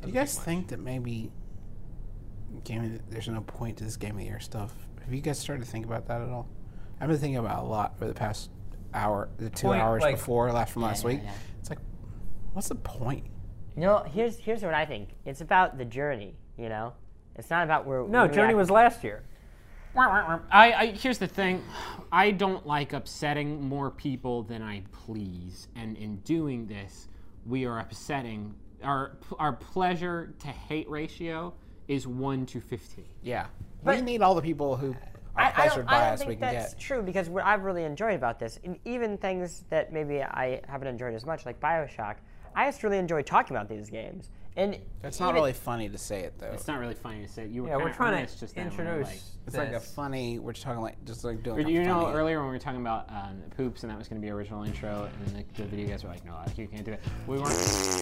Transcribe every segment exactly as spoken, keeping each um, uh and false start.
Do you guys think that maybe game of, there's no point to this Game of the Year stuff? Have you guys started to think about that at all? I've been thinking about it a lot for the past hour, the two Point, hours like, before last from yeah, last yeah, week. yeah. It's like, what's the point? You know, here's here's what I think. It's about the journey. You know, it's not about where. No, where we Journey act- was last year. I, I here's the thing, I don't like upsetting more people than I please, and in doing this, we are upsetting our our pleasure to hate ratio is one to fifteen. Yeah. But- we need all the people who I, are I pressured don't, by I don't us we think can that's get. true because what I've really enjoyed about this, and even things that maybe I haven't enjoyed as much, like BioShock, I just really enjoy talking about these games. And It's not even- really funny to say it, though. It's not really funny to say. You were Yeah, we're kinda trying earnest to just then when you were introduce. It's like a this. funny, we're just talking like, just like doing like, a you know, funny. earlier when we were talking about um, poops and that was going to be original intro, and then the, the video guys were like, no, you can't do it. We weren't.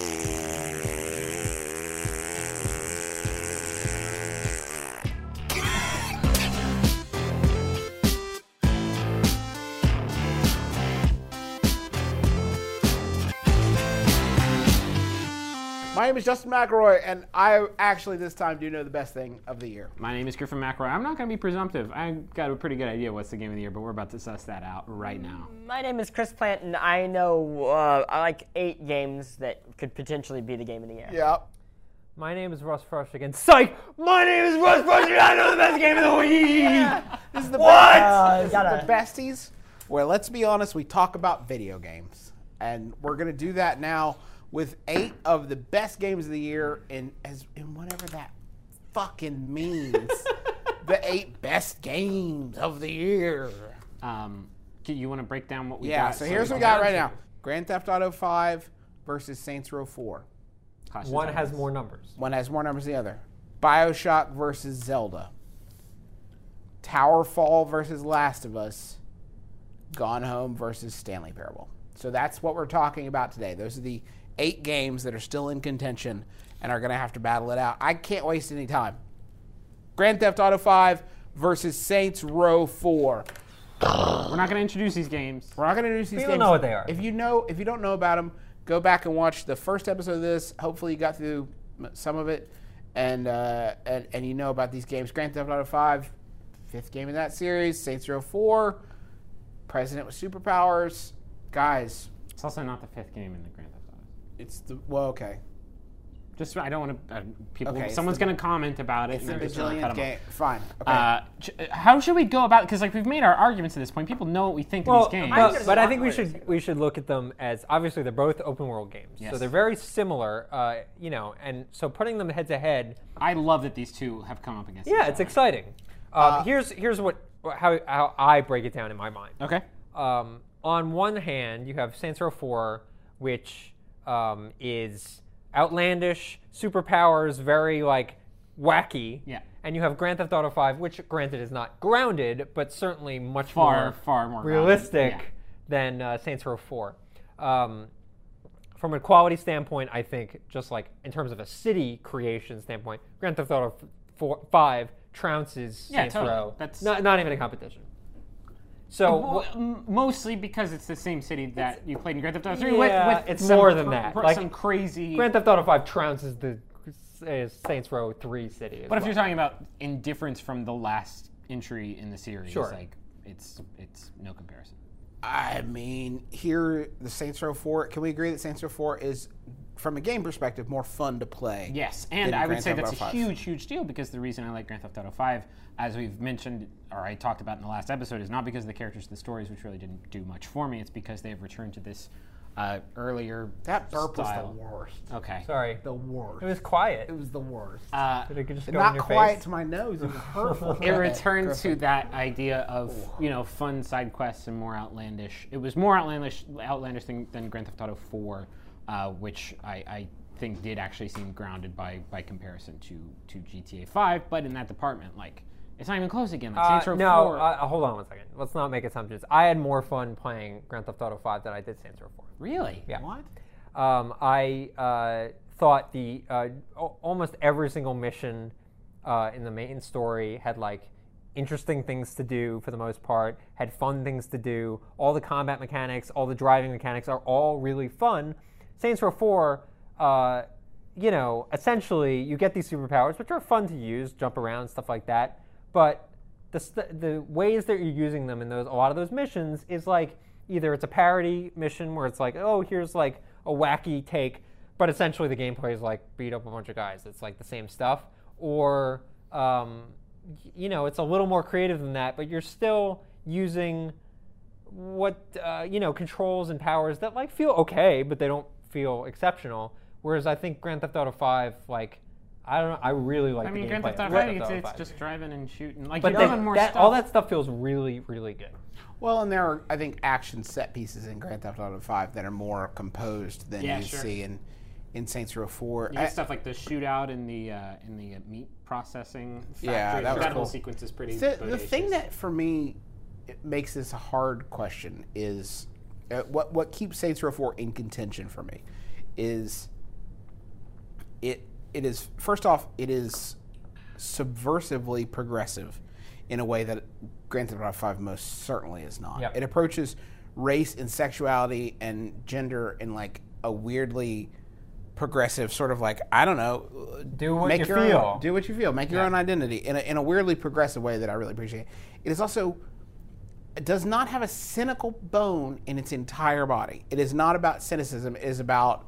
My name is Justin McElroy, and I actually this time do know the best thing of the year. My name is Griffin McElroy. I'm not going to be presumptive. I got a pretty good idea what's the game of the year, but we're about to suss that out right now. My name is Chris Plant, and I know uh, I like eight games that could potentially be the game of the year. Yep. My name is Russ Frush again. Psych! My name is Russ Frush, and I know the best game of the week! This is the Uh, best. This is gotta- the besties, where let's be honest, we talk about video games, and we're gonna do that now with eight of the best games of the year in as in whatever that fucking means. The eight best games of the year. Um, do you want to break down what we Yeah. got? So here's what we got right now: Grand Theft Auto five versus Saints Row four. Caution One Titans. has more numbers. One has more numbers than the other. BioShock versus Zelda. Towerfall versus Last of Us. Gone Home versus Stanley Parable. So that's what we're talking about today. Those are the eight games that are still in contention and are going to have to battle it out. I can't waste any time. Grand Theft Auto five versus Saints Row four. We're not going to introduce these games. We're not going to introduce these People games. know what they are. If you know, if you don't know about them, go back and watch the first episode of this. Hopefully, you got through m- some of it, and uh, and and you know about these games. Grand Theft Auto five, fifth game in that series. Saints Row four, President with Superpowers. Guys, It's also not the fifth game in the Grand Theft Auto. it's the well, okay. Just I don't want to. Uh, people. Okay, it's someone's the- going to comment about it. It's and the I'm just gonna cut bajillionth 'em game. off. Fine. Okay. Uh, ch- how should we go about? Because like we've made our arguments at this point. People know what we think Well, of these games. there's but, a but I lot think we more to should say. we should look at them as obviously they're both open world games, Yes. so they're very similar. Uh, you know, and so putting them head to head, I love that these two have come up against. yeah, each it's other. exciting. Um, here's here's what how how I break it down in my mind. Okay. Um, on one hand, you have Saints Row four, which um, is outlandish, superpowers, very like wacky. Yeah. And you have Grand Theft Auto five, which granted is not grounded, but certainly much Far, more far more realistic grounded, than uh, Saints Row four. Um, from a quality standpoint, I think just like in terms of a city creation standpoint, Grand Theft Auto four, five trounces Yeah, Saints totally. Row. That's- not, not even a competition. So Well, what- m- mostly because it's the same city that you played in Grand Theft Auto three. Yeah, with, with it's some more than cr- that. cr- Like, some crazy. Grand Theft Auto five trounces the uh, Saints Row three city. as but if well. you're talking about indifference from the last entry in the series, Sure. like it's it's no comparison. I mean, here the Saints Row four. Can we agree that Saints Row four is, from a game perspective, more fun to play? Yes, and than I would Grand say Theft that's Auto a five. huge, huge deal because the reason I like Grand Theft Auto five, as we've mentioned, or I talked about in the last episode, is not because of the characters, the stories, which really didn't do much for me. It's because they've returned to this uh, earlier That burp style. was the worst. Okay. Sorry, The worst. it was quiet. It was the worst. Uh, Did it just And go in not your quiet face? to my nose. It was hurtful. it returned to that idea of you know fun side quests and more outlandish. It was more outlandish, outlandish than, than Grand Theft Auto four, uh, which I, I think did actually seem grounded by by comparison to to G T A five. But in that department, like it's not even close again. Like Uh, Saints Row no, four. uh, hold on one second. Let's not make assumptions. I had more fun playing Grand Theft Auto five than I did Saints Row four. Really? Yeah. What? Um, I uh, thought the uh, al- almost every single mission uh, in the main story had like interesting things to do for the most part, had fun things to do. All the combat mechanics, all the driving mechanics are all really fun. Saints Row four, uh, you know, essentially you get these superpowers, which are fun to use, jump around, stuff like that. But the st- the ways that you're using them in those a lot of those missions is like either it's a parody mission where it's like, oh, here's like a wacky take, but essentially the gameplay is like beat up a bunch of guys. It's like the same stuff, or um, you know, it's a little more creative than that, but you're still using what uh, you know controls and powers that like feel okay, but they don't feel exceptional. Whereas I think Grand Theft Auto five, like, I don't know, I really like I mean, the Grand gameplay Theft of Auto five, Grand it's, Theft Auto it's five. just driving and shooting. Like, But you're they- doing more that, stuff. all that stuff feels really, really good. Well, and there are, I think, action set pieces in Grand Theft Auto five that are more composed than Yeah, you sure. see in, in Saints Row four. You I- get stuff like the shootout in the uh, in the uh, meat processing factory. Yeah, that was whole cool. sequence is pretty. The, the bodacious. thing that for me it makes this a hard question is uh, what what keeps Saints Row four in contention for me is it it is first off it is subversively progressive in a way that Grand Theft Auto five most certainly is not. Yep. It approaches race and sexuality and gender in like a weirdly progressive sort of like I don't know Do what make you your feel. own, do what you feel make your Yeah. own identity in a, in a weirdly progressive way that I really appreciate. It is also it does not have a cynical bone in its entire body. It is not about cynicism. It is about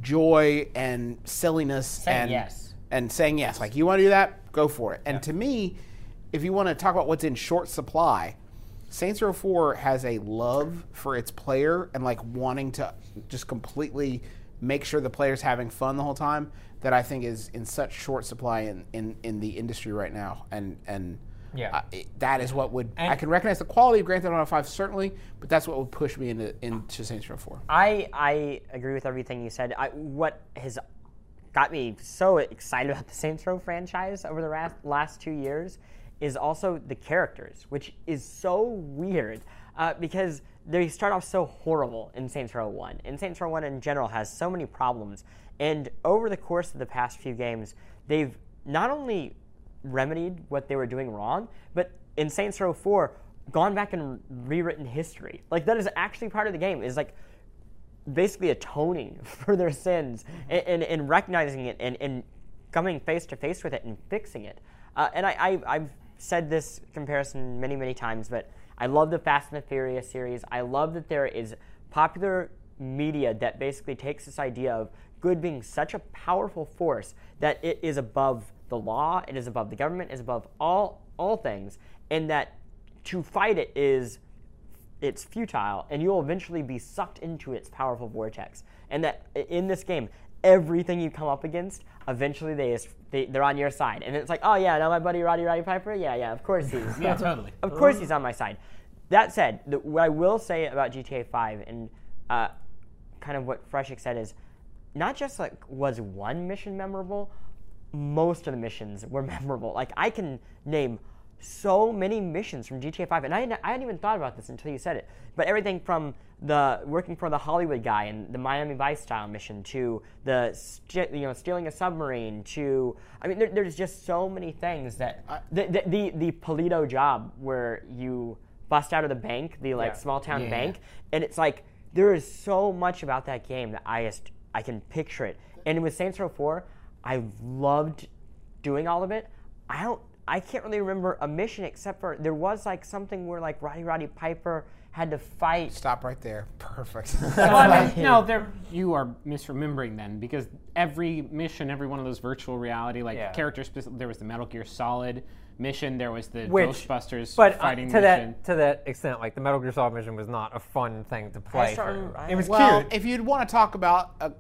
joy and silliness Saying and yes. and saying yes. Like you want to do that, go for it. And to me, if you want to talk about what's in short supply, Saints Row four has a love for its player and like wanting to just completely make sure the player's having fun the whole time that I think is in such short supply in, in, in the industry right now. And and Yeah. uh, it- that is what would And- I can recognize the quality of Grand Theft Auto five certainly, but that's what would push me into into Saints Row four. I I agree with everything you said. I, what has got me so excited about the Saints Row franchise over the last, last two years is also the characters, which is so weird uh, because they start off so horrible in Saints Row one. And Saints Row one in general has so many problems. And over the course of the past few games, they've not only remedied what they were doing wrong, but in Saints Row four, gone back and rewritten history. Like, that is actually part of the game, is like basically atoning for their sins and, and, and recognizing it and, and coming face to face with it and fixing it. Uh, and I, I, I've said this comparison many, many times, but I love the Fast and the Furious series. I love that there is popular media that basically takes this idea of good being such a powerful force that it is above the law, it is above the government, it is above all all things, and that to fight it is it's futile, and you'll eventually be sucked into its powerful vortex. And that in this game, everything you come up against, eventually they, is, they they're on your side, and it's like, oh yeah, now my buddy Roddy Roddy Piper, yeah, yeah, of course he's Yeah, totally. of course he's on my side. That said, the, what I will say about G T A five and uh, kind of what Freshik said is, not just like was one mission memorable, most of the missions were memorable. Like I can name so many missions from G T A five, and I hadn't, I hadn't even thought about this until you said it. But everything from the working for the Hollywood guy and the Miami Vice style mission to the st- you know stealing a submarine to I mean there, there's just so many things that the, the the the Polito job where you bust out of the bank, the like Yeah. small town Yeah. bank, and it's like there is so much about that game that I just I can picture it. And with Saints Row four, I loved doing all of it. I don't I can't really remember a mission except for there was like something where like Roddy Roddy Piper had to fight. Stop right there. Perfect. Well, I mean, no, there you are misremembering then, because every mission, every one of those virtual reality like Yeah. character specific. There was the Metal Gear Solid mission. There was the Which- Ghostbusters But uh, fighting to mission. that to that extent, like the Metal Gear Solid mission was not a fun thing to play. saw- for- I- it was Well, cute. if you'd want to talk about uh,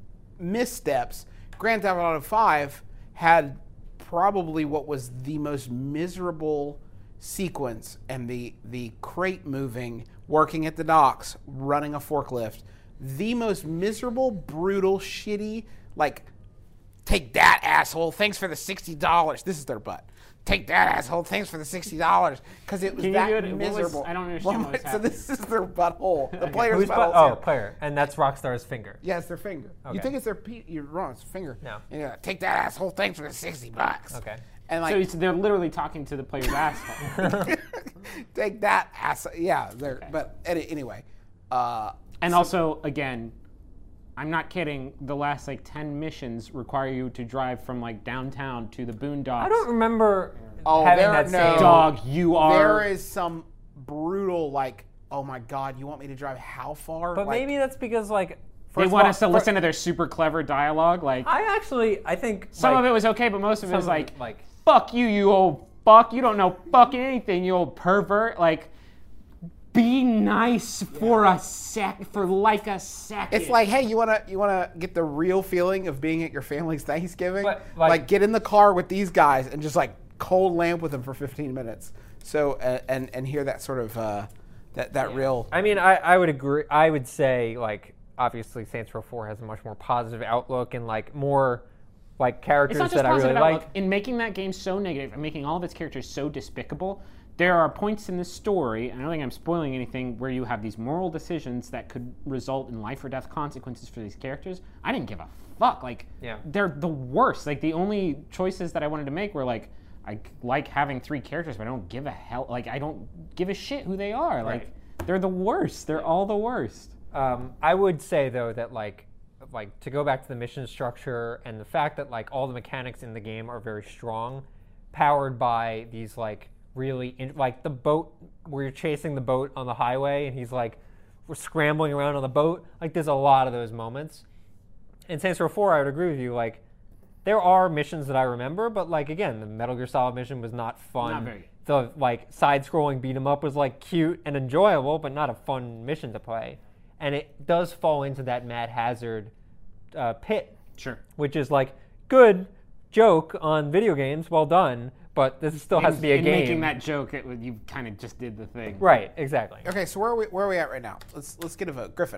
missteps, Grand Theft Auto five had probably what was the most miserable sequence, and the the crate moving, working at the docks, running a forklift, the most miserable, brutal, shitty, like, take that, asshole, thanks for the sixty dollars. This is their butt. Take that, asshole, thanks for the sixty dollars. Because it was Can you that do it? What was- miserable. I don't understand Well, what was So happening. this is their butthole. The player's Who's butthole. but, oh, player, and that's Rockstar's finger. Yeah, it's their finger. You Okay. think it's their pe- you're wrong. It's finger. No. And you're like, take that asshole. Thanks for the sixty bucks. Okay. And So like, it's, they're literally talking to the player's asshole. take that ass. Yeah. They're. But any, anyway, uh, And also, again, I'm not kidding. The last like ten missions require you to drive from like downtown to the boondocks. I don't remember Oh, having there- that no. same Dog, you are. There is some brutal, like, oh my God, you want me to drive how far? But Like, maybe that's because like They first of want all- us to fir- listen to their super clever dialogue. Like I actually I think some like, of it was okay, but most of it some was of like, it, like "Fuck you, you old fuck! You don't know fucking anything, you old pervert!" Like, be nice for a sec, for like a second. it's like, hey, you wanna you wanna get the real feeling of being at your family's Thanksgiving? But, like, like- get in the car with these guys and just like cold lamp with them for fifteen minutes. So uh, and and hear that sort of uh, that that real. I mean, I, I would agree. I would say, like, obviously, Saints Row four has a much more positive outlook and, like, more, like, characters It's not just that I really positive like. outlook. In making that game so negative and making all of its characters so despicable, there are points in the story, and I don't think I'm spoiling anything, where you have these moral decisions that could result in life or death consequences for these characters. I didn't give a fuck. Like, Yeah. they're the worst. Like, the only choices that I wanted to make were, like, I like having three characters, but I don't give a hell. Like, I don't give a shit who they are. Like, Right. they're the worst. They're all the worst. Um, I would say though that like like to go back to the mission structure and the fact that like all the mechanics in the game are very strong, powered by these like really in, like the boat where you're chasing the boat on the highway and he's like we're scrambling around on the boat. Like there's a lot of those moments. In Saints Row four, I would agree with you. Like there are missions that I remember, but like again, the Metal Gear Solid mission was not fun. Not very. The like side-scrolling beat 'em up was like cute and enjoyable, but not a fun mission to play. And it does fall into that Mad Hazard uh, pit, Sure. which is like good joke on video games, well done, but this still has in, to be a in game. making that joke, it, you kind of just did the thing. Right, exactly. Okay, so where are we where are we at right now? Let's let's get a vote. Griffin.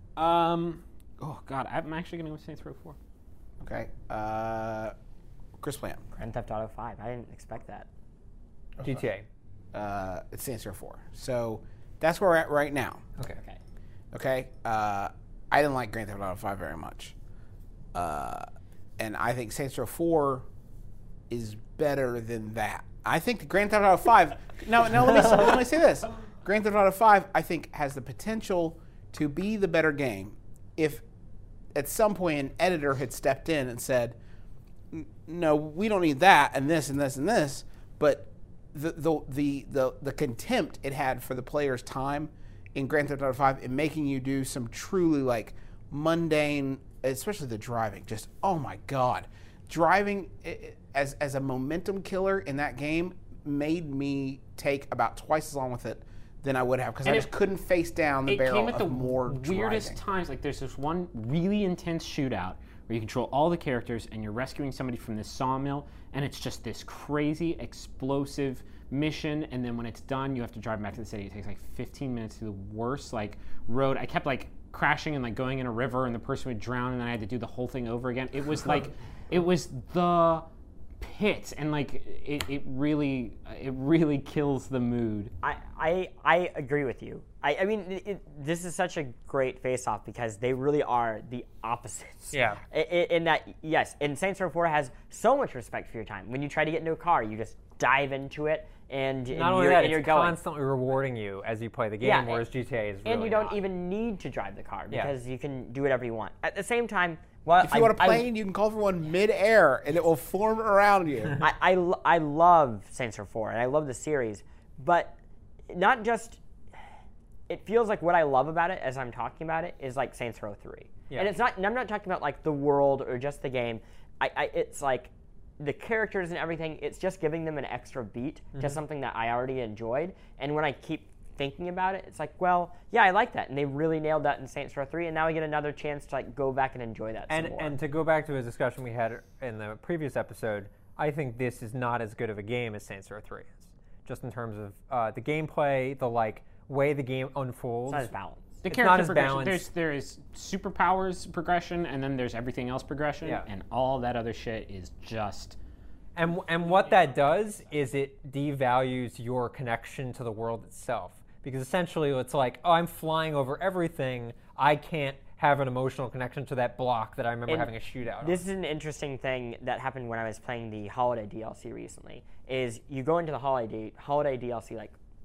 Um. Oh God, I'm actually gonna go with Saints Row four. Okay. Uh, Chris Plant. Grand Theft Auto five. I didn't expect that. G T A. Uh, it's Saints Row four. So that's where we're at right now. Okay. Okay. Okay. Uh, I didn't like Grand Theft Auto five very much, uh, and I think Saints Row four is better than that. I think the Grand Theft Auto five. Now, now let me let me say this: Grand Theft Auto five, I think, has the potential to be the better game if at some point an editor had stepped in and said, "No, we don't need that and this and this and this," but the the the the, the contempt it had for the player's time in Grand Theft Auto five in making you do some truly like mundane, especially the driving. Just oh my god, driving as as a momentum killer in that game made me take about twice as long with it than I would have because I And just it- couldn't face down the It barrel came at of the more weirdest driving. times. Like there's this one really intense shootout where you control all the characters and you're rescuing somebody from this sawmill, and it's just this crazy explosive mission. And then when it's done, you have to drive back to the city. It takes like fifteen minutes to the worst like road. I kept like crashing and like going in a river, and the person would drown, and then I had to do the whole thing over again. It was like, it was the pit, and like it, it really, it really kills the mood. I, I, I agree with you. I, I mean, it, it, this is such a great face-off because they really are the opposites. Yeah. In, in that, yes, and Saints Row four has so much respect for your time. When you try to get into a car, you just dive into it, and, and Not only you're, that, and you're it's going. constantly rewarding you as you play the game, Yeah, whereas G T A is really and you don't not. even need to drive the car Yeah. because you can do whatever you want. At the same time, well, If you I, want a I- plane, you can call for one mid-air, and it will form around you. I, I, lo- I love Saints Row four, and I love the series, but not just. It feels like what I love about it as I'm talking about it is like Saints Row three. Yeah. And it's not, and I'm not talking about like the world or just the game. I, I it's like the characters and everything, it's just giving them an extra beat to something that I already enjoyed. And when I keep thinking about it, it's like, well, yeah, I like that. And they really nailed that in Saints Row three, and now I get another chance to like go back and enjoy that And some more. and to go back to a discussion we had in the previous episode, I think this is not as good of a game as Saints Row three is, just in terms of uh, the gameplay, the like way the game unfolds. it's not as balanced. The It's character not as progression. balanced. There's there is superpowers progression, and then there's everything else progression, Yeah. and all that other shit is just. And and what that does is it devalues your connection to the world itself. Because essentially it's like, oh, I'm flying over everything. I can't have an emotional connection to that block that I remember And having a shootout This on. is an interesting thing that happened when I was playing the Holiday D L C recently. Is you go into the Holiday Holiday D L C like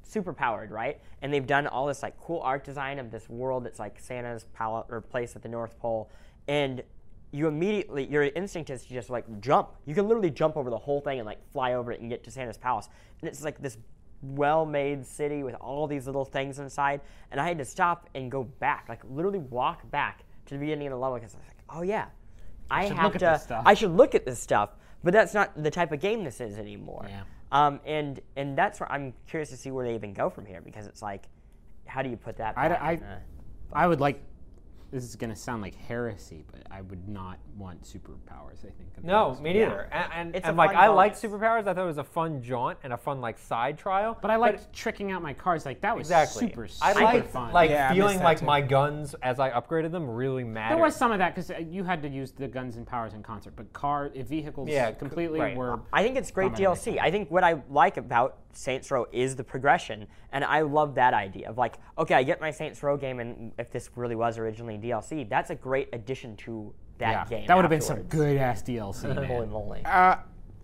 super powered, right? And they've done all this like cool art design of this world that's like Santa's palace or place at the North Pole, and you immediately, your instinct is to just like jump. You can literally jump over the whole thing and like fly over it and get to Santa's palace. And it's like this well-made city with all these little things inside. And I had to stop and go back, like literally walk back to the beginning of the level because I was like, oh yeah, I, should have look at to. this stuff. I should look at this stuff. But that's not the type of game this is anymore. Yeah. Um, and and that's where I'm curious to see where they even go from here because it's like, how do you put that? I, back I, in the- I would like. This is going to sound like heresy, but I would not want superpowers. I think. No, Those. me neither. And, and, It's and a like fun I liked bonus. superpowers. I thought it was a fun jaunt and a fun like side trial. But I liked tricking out my cars. Like that was exactly. super. I super liked fun. like Yeah, I missed feeling that like too. my guns as I upgraded them really mattered. There was some of that because you had to use the guns and powers in concert, but car uh, vehicles Yeah, c- completely right. were. I think it's great Comment D L C. I think what I like about Saints Row is the progression, and I love that idea of like, okay, I get my Saints Row game, and if this really was originally D L C, that's a great addition to that Yeah, game. that would have been some afterwards. good ass D L C. Holy man. moly! Uh,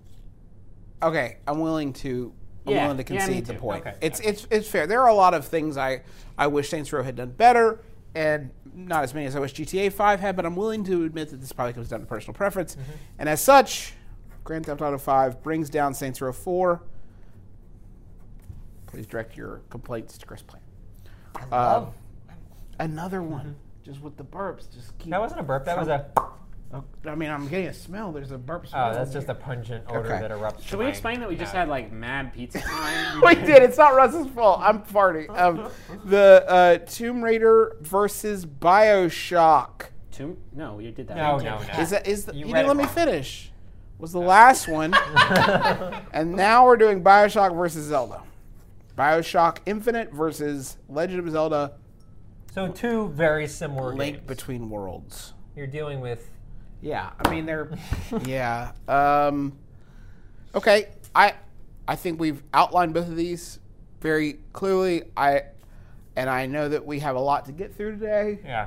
okay, I'm willing to. I'm Yeah, willing to yeah, me concede the too. point. Okay. It's it's it's fair. There are a lot of things I I wish Saints Row had done better, and not as many as I wish G T A five had. But I'm willing to admit that this probably comes down to personal preference, Mm-hmm. and as such, Grand Theft Auto five brings down Saints Row four. Please direct your complaints to Chris Plant. Um, another one, just with the burps. Just keep. That wasn't a burp. That was a. Oh, I mean, I'm getting a smell. There's a burp smell. Oh, that's in just here. a pungent odor Okay. that erupts. Should from we my explain that we just mouth. had like mad pizza time? We did. It's not Russ's fault. I'm farting. Um, the uh, Tomb Raider versus Bioshock. Tomb? No, you did that. No, You no, did. no. Is that is the, You you, read didn't let it me wrong. finish? Was the last one, and now we're doing Bioshock versus Zelda. Bioshock Infinite versus Legend of Zelda: So two very similar Link games. Between Worlds. You're dealing with. Yeah, I mean they're yeah. Um, okay, I I think we've outlined both of these very clearly. I and I know that we have a lot to get through today. Yeah.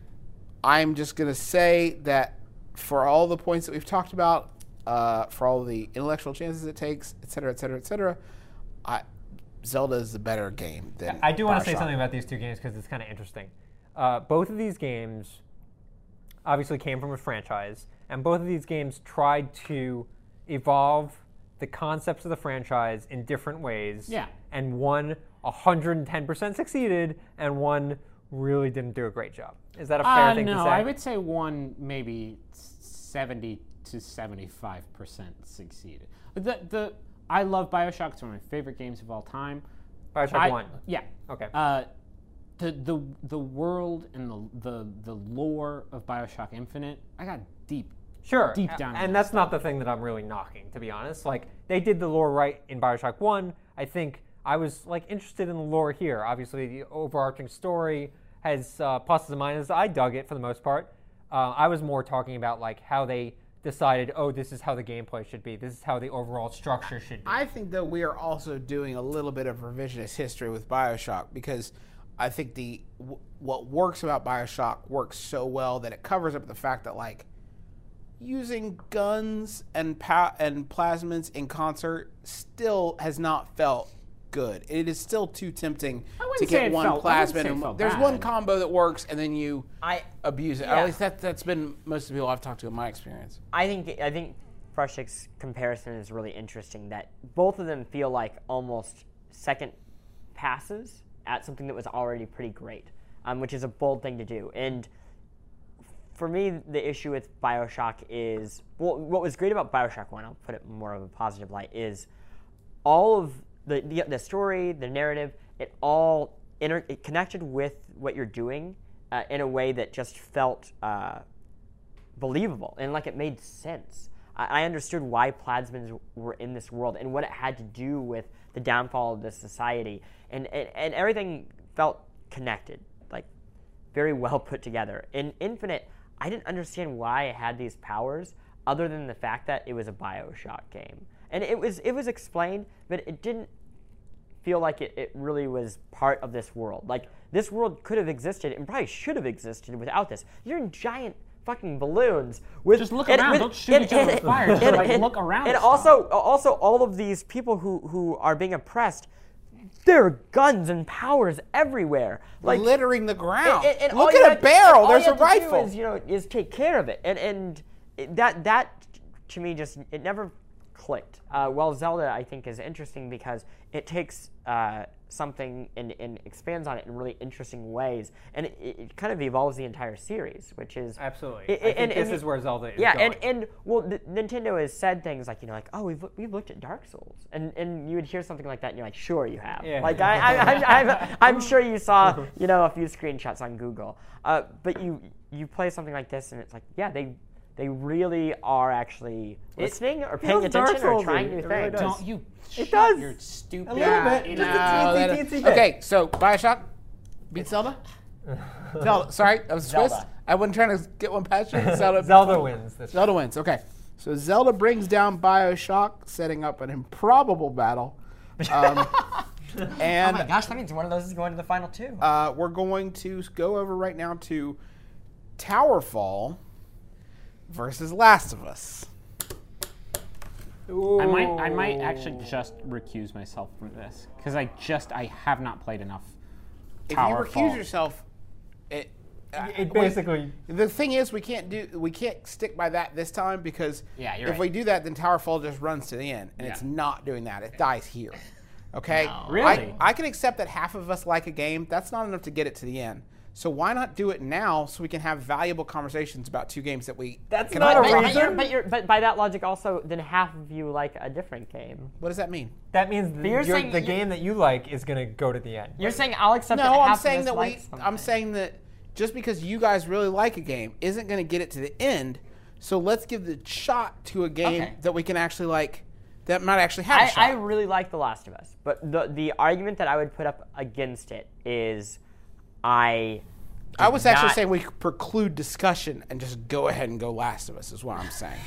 I'm just gonna say that for all the points that we've talked about, uh, for all the intellectual chances it takes, et cetera, et cetera, et cetera, I, Zelda is the better game than I do want to say Bioshock. something about these two games because it's kind of interesting. Uh, both of these games obviously came from a franchise, and both of these games tried to evolve the concepts of the franchise in different ways. Yeah. And one one hundred ten percent succeeded, and one really didn't do a great job. Is that a fair Uh, thing no, to say? I would say one maybe seventy to seventy-five percent succeeded. The the I love BioShock. It's one of my favorite games of all time. Bioshock I- one. Yeah. Okay. Uh, the the the world and the the the lore of BioShock Infinite, I got deep. Sure. deep A- down in And that that's not the thing that I'm really knocking, to be honest. Like, they did the lore right in Bioshock one. I think I was, like, interested in the lore here. Obviously, the overarching story has uh, pluses and minuses. I dug it for the most part. Uh, I was more talking about, like, how they decided, oh, this is how the gameplay should be. This is how the overall structure should be. I think that we are also doing a little bit of revisionist history with Bioshock because I think the w- what works about Bioshock works so well that it covers up the fact that like using guns and pa- and plasmids in concert still has not felt good. It is still too tempting to wouldn't say get it one felt- I wouldn't plasmid. say it And felt there's one bad. combo that works, and then you I abuse it. Yeah. At least that that's been most of the people I've talked to in my experience. I think I think Frushtick's comparison is really interesting. That both of them feel like almost second passes at something that was already pretty great, um, which is a bold thing to do. And for me, the issue with Bioshock is well, what was great about Bioshock One. I'll put it more of a positive light is all of the the, the story, the narrative. It all inter- it connected with what you're doing uh, in a way that just felt. Uh, believable and like it made sense. I, I understood why plasmids were in this world and what it had to do with the downfall of this society, and and, and everything felt connected, like very well put together. In Infinite, I didn't understand why it had these powers, other than the fact that it was a Bioshock game, and it was it was explained, but it didn't feel like it, it really was part of this world. Like this world could have existed and probably should have existed without this. You're in giant fucking balloons with Just look and- around, with- don't shoot and- each other with and- fire, just, and- like, and- look around And stuff. also, also all of these people who who are being oppressed, there are guns and powers everywhere, like littering the ground. and- and Look all you at a have to- barrel. all There's you a have to do rifle. Is, you know, is take care of it, and and it- that that to me just it never clicked. Uh, well, Zelda I think is interesting because it takes uh, something and, and expands on it in really interesting ways, and it, it kind of evolves the entire series, which is Absolutely. It, I think and, this and- is where Zelda is yeah, going. and and well, the, Nintendo has said things like you know like oh we've loo- we've looked at Dark Souls, and and you would hear something like that, and you're like sure you have. Yeah. Like I, I, I I'm, I'm sure you saw you know a few screenshots on Google, uh, but you you play something like this, and it's like yeah they. They really are actually listening or paying feels Dark attention or Souls-y. trying new It really things. does. Don't you? It shut does. Your stupid. A little bit. you Just a know, teensy, that- teensy bit. Okay, so Bioshock beat Zelda. Zelda. Sorry, that was a twist. Zelda. I wasn't trying to get one past you. Zelda. Zelda wins this. Zelda wins. Okay, so Zelda brings down Bioshock, setting up an improbable battle. Um, and Oh my gosh, that means one of those is going to the final two. uh, we're going to go over right now to Towerfall versus Last of Us. I might, I might actually just recuse myself from this because I just, I have not played enough. If Towerfall. you recuse yourself, it. uh, It wait, basically. the thing is, we can't do, we can't stick by that this time because Yeah, you're if right. we do that, then Towerfall just runs to the end, and Yeah. it's not doing that. It dies here. Okay. No. Really? I, I can accept that half of us like a game. That's not enough to get it to the end. So why not do it now so we can have valuable conversations about two games that we. That's can not all a but, like? but, reason. you're, but, you're, but by that logic, also, then half of you like a different game. What does that mean? That means the, you're your- saying the you- game that you like is going to go to the end. You're saying I'll accept that No, I'm half saying of us that we. like something. I'm saying that just because you guys really like a game isn't going to get it to the end. So let's give the shot to a game Okay. that we can actually like. That might actually have a I, shot. I really like The Last of Us, but the the argument that I would put up against it is, I. I was actually not- saying we could preclude discussion and just go ahead and go Last of Us is what I'm saying.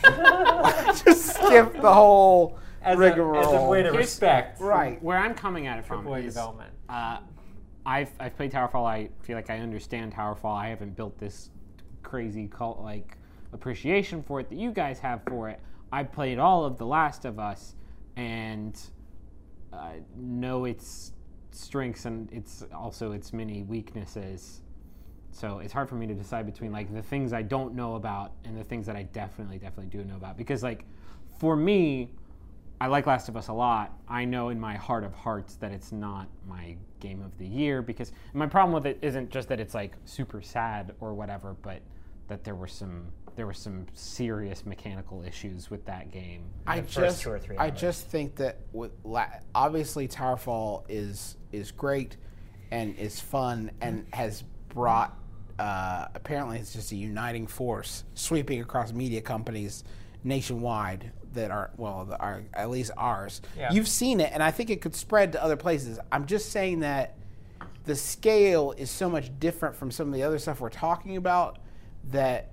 Just skip the whole As a, rigmarole. as a way to Here's- respect Right. Where I'm coming at it from triple A is, development. uh, I've I've played Towerfall. I feel like I understand Towerfall. I haven't built this crazy cult like appreciation for it that you guys have for it. I played all of The Last of Us and uh, know its strengths and it's also its many weaknesses. So it's hard for me to decide between like the things I don't know about and the things that I definitely, definitely do know about. Because like for me, I like Last of Us a lot. I know in my heart of hearts that it's not my game of the year because my problem with it isn't just that it's like super sad or whatever, but that there were some there were some serious mechanical issues with that game. I the first just, two or three I hours. just think that with la- obviously Towerfall is is great and is fun and has brought uh, apparently it's just a uniting force sweeping across media companies nationwide that are well the, are at least ours. Yeah. You've seen it, and I think it could spread to other places. I'm just saying that the scale is so much different from some of the other stuff we're talking about that.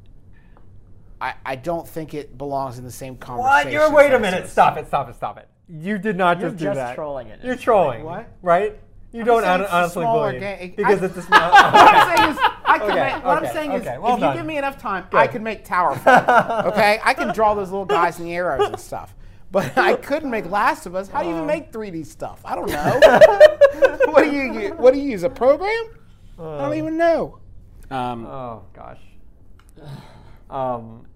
I, I don't think it belongs in the same conversation. What? You're wait a as minute. this. Stop it. Stop it. Stop it. You did not You're just do just that. trolling it. You're trolling. What? Right? You I'm don't saying hon- it's a honestly smaller believe game. because I- it's a small. What I'm saying is, I could Okay, make, what okay, I'm saying is, okay, well if done. you give me enough time, I could make Towerfall. Okay, I can draw those little guys and the arrows and stuff. But I couldn't make Last of Us. How do you even make three D stuff? I don't know. What do you use? What do you use? A program? I don't even know. Um, Oh gosh. Um.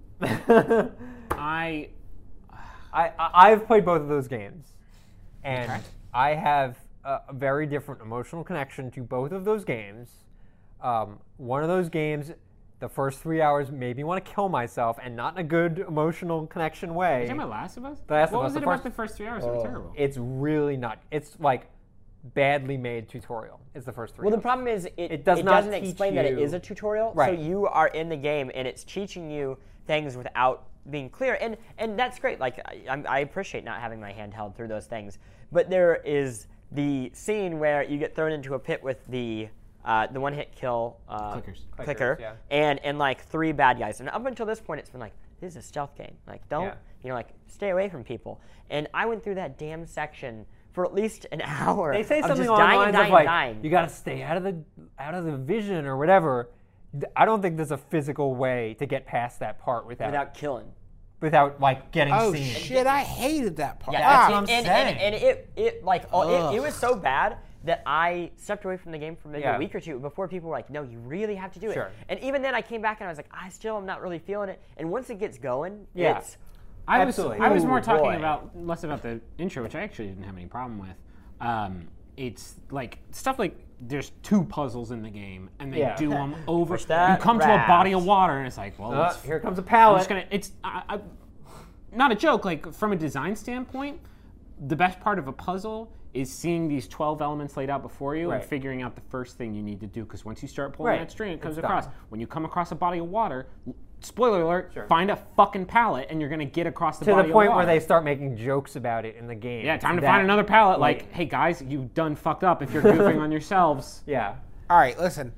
I I, I I've played both of those games, and Okay. I have a, a very different emotional connection to both of those games. Um, one of those games, the first three hours made me want to kill myself, and not in a good emotional connection way. Are you talking about Last of Us? The Last of what Us, was the it about first- the first three hours? They were terrible. It's really not. It's like badly made tutorial. Is the first three. Well, the hours. problem is it, It does it not doesn't teach explain that it you- is a tutorial. Right. So you are in the game and it's teaching you things without being clear, and and that's great. Like I, I'm- I appreciate not having my hand held through those things, but there is the scene where you get thrown into a pit with the uh, the one hit kill uh, Clickers. clicker, Clickers, yeah. and and like three bad guys. And up until this point, it's been like this is a stealth game. Like don't Yeah. you know like stay away from people. And I went through that damn section for at least an hour. They say of something just along the dying lines and dying of like, and dying. you got to stay out of the out of the vision or whatever. Th- I don't think there's a physical way to get past that part without without killing. without like getting Oh seen. shit! I hated that part. Yeah, that's and, what I'm and, saying. And, and it, it like, oh, it, it Ugh. was so bad that I stepped away from the game for maybe Yeah. a week or two before people were like, no, you really have to do it. Sure. And even then I came back and I was like, I still am not really feeling it. And once it gets going, Yeah. it's, I was, Absolutely. I was Ooh, more talking boy. about less about the intro, which I actually didn't have any problem with. Um, it's like stuff like there's two puzzles in the game, and they Yeah. do them over. Push that You come to a body raft. of water, and it's like, well, Uh, let's, here comes a I'm pallet. just gonna. It's I, I, not a joke. Like from a design standpoint, the best part of a puzzle is seeing these twelve elements laid out before you Right. and figuring out the first thing you need to do. Because once you start pulling Right. that string, it comes It's across. done. When you come across a body of water, spoiler alert, Sure. find a fucking pallet, and you're gonna get across the to body the point of where water. they start making jokes about it in the game. Yeah, time to That- find another pallet. Like, Like- hey guys, you done fucked up if you're goofing on yourselves. Yeah. All right, listen.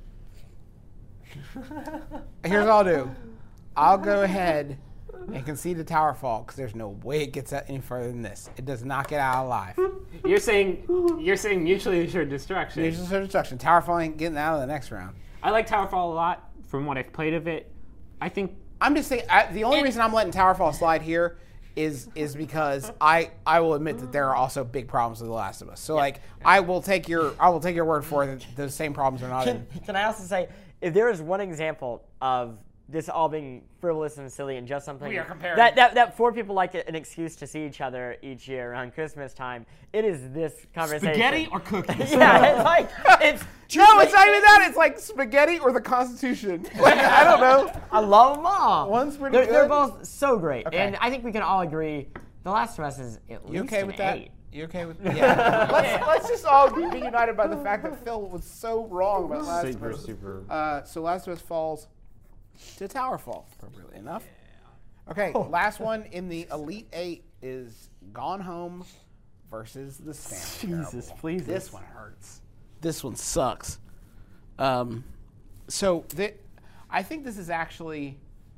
Here's what I'll do. I'll go ahead and concede to Towerfall because there's no way it gets any further than this. It does not get out alive. You're saying you're saying mutually assured destruction. There's just destruction. Towerfall ain't getting out of the next round. I like Towerfall a lot from what I've played of it. I think I'm just saying. I, the only reason I'm letting Towerfall slide here is is because I I will admit that there are also big problems with The Last of Us. So like I will take your I will take your word for it that those same problems are not in. Can, can I also say, if there is one example of this all being frivolous and silly and just something We are comparing- that, that that four people like an excuse to see each other each year around Christmas time, it is this conversation. spaghetti or cookies. Yeah, it's like it's No, it's not even that. It's like spaghetti or the Constitution. Like, I don't know. I love them all. One's pretty they're, They're good. both so great, Okay. and I think we can all agree The Last of Us is at You least okay an with that? eight. You okay with yeah? let's, let's just all be united by the fact that Phil was so wrong about Last Super, of Us. super. Uh, so Last of Us falls to Towerfall, appropriately enough. Okay, last one in the Elite Eight is Gone Home versus the Stanley Jesus, Parable. please. This one hurts. This one sucks. Um, so th- I think this is actually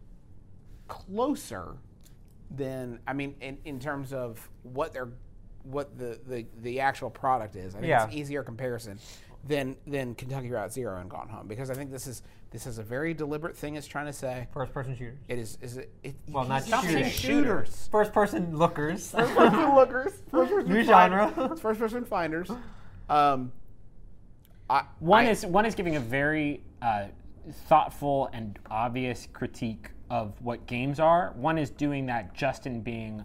closer than I mean in, in terms of what they're what the, the, the actual product is. I think Yeah. it's an easier comparison than than Kentucky Route Zero and Gone Home because I think this is this is a very deliberate thing it's trying to say. First person shooters. It is is it, it Well, not stop saying shooters. shooters. First person lookers. First person lookers. First person New find- genre. First person finders. Um, I, One I- is one is giving a very uh, thoughtful and obvious critique of what games are. One is doing that just in being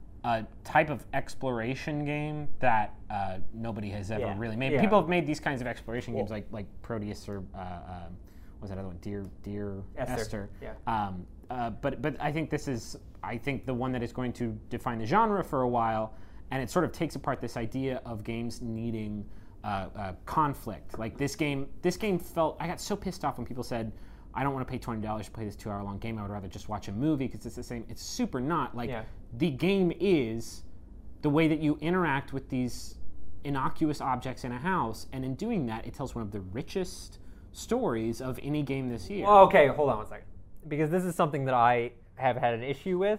a type of exploration game that uh, nobody has ever Yeah. really made. Yeah. People have made these kinds of exploration games like like Proteus or uh, uh, what was that other one? Dear Dear Esther. Esther. Yeah. Um, uh, but but I think this is I think the one that is going to define the genre for a while, and it sort of takes apart this idea of games needing uh, uh, conflict. Like this game, this game felt I got so pissed off when people said, "I don't want to pay twenty dollars to play this two-hour-long game. I would rather just watch a movie because it's the same." It's super not like Yeah. the game is the way that you interact with these innocuous objects in a house, and in doing that, it tells one of the richest stories of any game this year. Well, okay, hold on one second. Because this is something that I have had an issue with.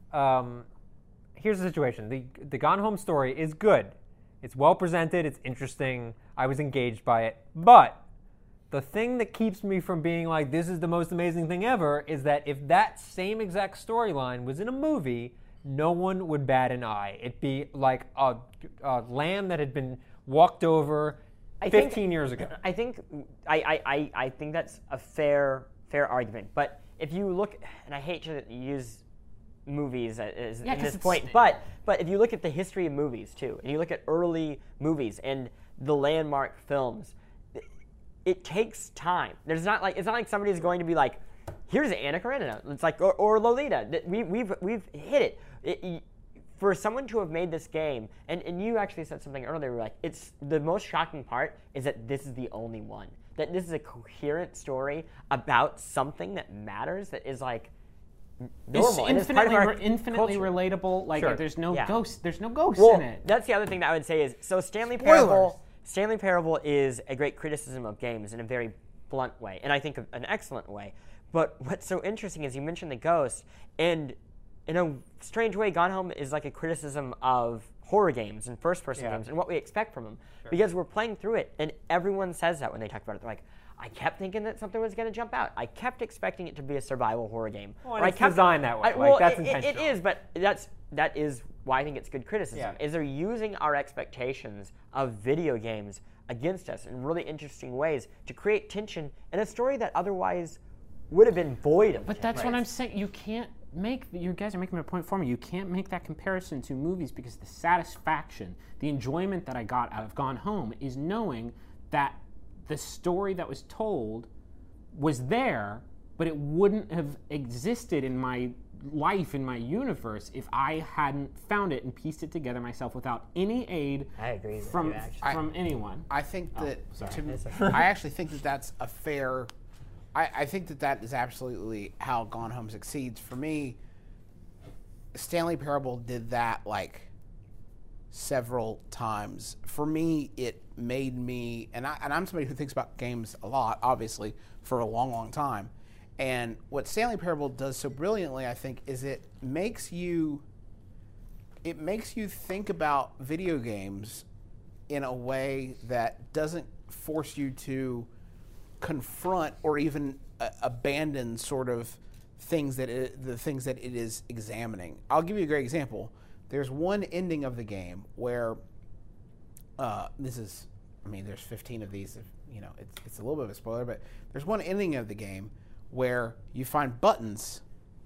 Um, here's the situation. The, the Gone Home story is good. It's well presented. It's interesting. I was engaged by it. But the thing that keeps me from being like, this is the most amazing thing ever, is that if that same exact storyline was in a movie, no one would bat an eye. It'd be like a, a lamb that had been walked over I think- fifteen years ago. I think I, I, I, I think that's a fair fair argument. But if you look, and I hate to use movies as Yeah, at 'cause this it's- point, but but if you look at the history of movies too, and you look at early movies and the landmark films, it, it takes time. There's not like it's not like somebody's going to be like, here's Anna Karenina. It's like or, or Lolita. That We we've we've hit it. it, it For someone to have made this game, and, and you actually said something earlier, like it's the most shocking part is that this is the only one. That this is a coherent story about something that matters, that is like normal. and It's it's part of infinitely, our re- infinitely culture. relatable. Like Sure. there's no Yeah. ghost. There's no ghosts Well, in it. that's the other thing that I would say is so Stanley Spoilers. Parable. Stanley Parable is a great criticism of games in a very blunt way, and I think an excellent way. But what's so interesting is you mentioned the ghost, and in a strange way, Gone Home is like a criticism of horror games and first-person Yeah. games and what we expect from them. Because we're playing through it, and everyone says that when they talk about it. They're like, I kept thinking that something was going to jump out. I kept expecting it to be a survival horror game. Well, and Or I it's kept, designed that way. I, Like, well, that's it, it- intentional. it is, but that's that is why I think it's good criticism. Yeah. Is they're using our expectations of video games against us in really interesting ways to create tension in a story that otherwise would have been void of But tension. that's what I'm saying. You can't make, you guys are making a point for me. You can't make that comparison to movies because the satisfaction, the enjoyment that I got out of Gone Home is knowing that the story that was told was there, but it wouldn't have existed in my life, in my universe, if I hadn't found it and pieced it together myself without any aid I agree with from you, actually. from anyone. I think that sorry. to me, It's okay. I actually think that that's a fair. I, I think that that is absolutely how Gone Home succeeds. For me, Stanley Parable did that like several times. For me, it made me, and, I, and I'm somebody who thinks about games a lot, obviously, for a long, long time. And what Stanley Parable does so brilliantly, I think, is it makes you, it makes you think about video games in a way that doesn't force you to confront or even uh, abandon sort of things that it, the things that it is examining. I'll give you a great example. There's one ending of the game where uh, this is, I mean, there's fifteen of these. If, you know, it's it's a little bit of a spoiler, but there's one ending of the game where you find buttons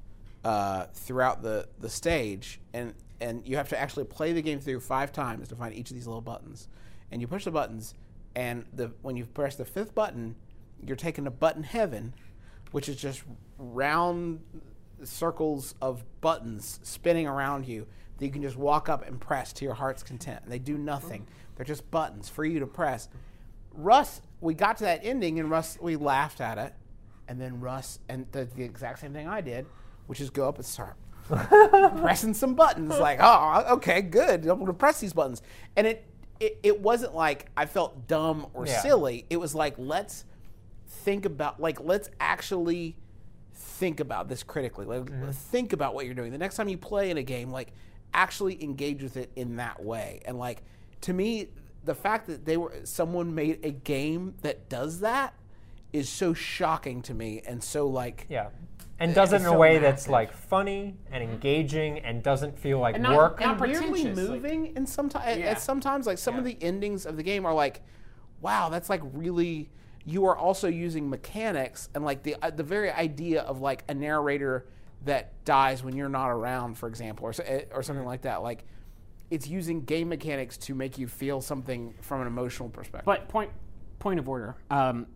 uh, throughout the, the stage, and and you have to actually play the game through five times to find each of these little buttons. And you push the buttons, and the when you press the fifth button, you're taken to button heaven, which is just round circles of buttons spinning around you that you can just walk up and press to your heart's content. And they do nothing. They're just buttons for you to press. Russ, we got to that ending, and Russ, we laughed at it. And then Russ, and the, the exact same thing I did, which is go up and start pressing some buttons. Like, oh, okay, good. I'm going to press these buttons. And it, it, it wasn't like I felt dumb or Yeah. silly. It was like, let's think about, like, let's actually think about this critically. Like, Mm-hmm. think about what you're doing. The next time you play in a game, like, actually engage with it in that way. And, like, to me, the fact that they were someone made a game that does that is so shocking to me, and so like Yeah. And does it in a so way that's massive. like funny and engaging and doesn't feel like And not- work. not and weirdly pretentious, like- moving. And sometimes, Yeah. sometimes like some of Yeah. the endings of the game are like, wow, that's like really. You are also using mechanics and like the uh, the very idea of like a narrator that dies when you're not around, for example, or so- eh, or something like that. Like, it's using game mechanics to make you feel something from an emotional perspective. But point point of order. Um,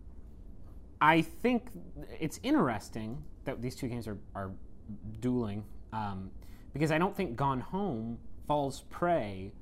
I think it's interesting that these two games are, are dueling um, because I don't think Gone Home falls prey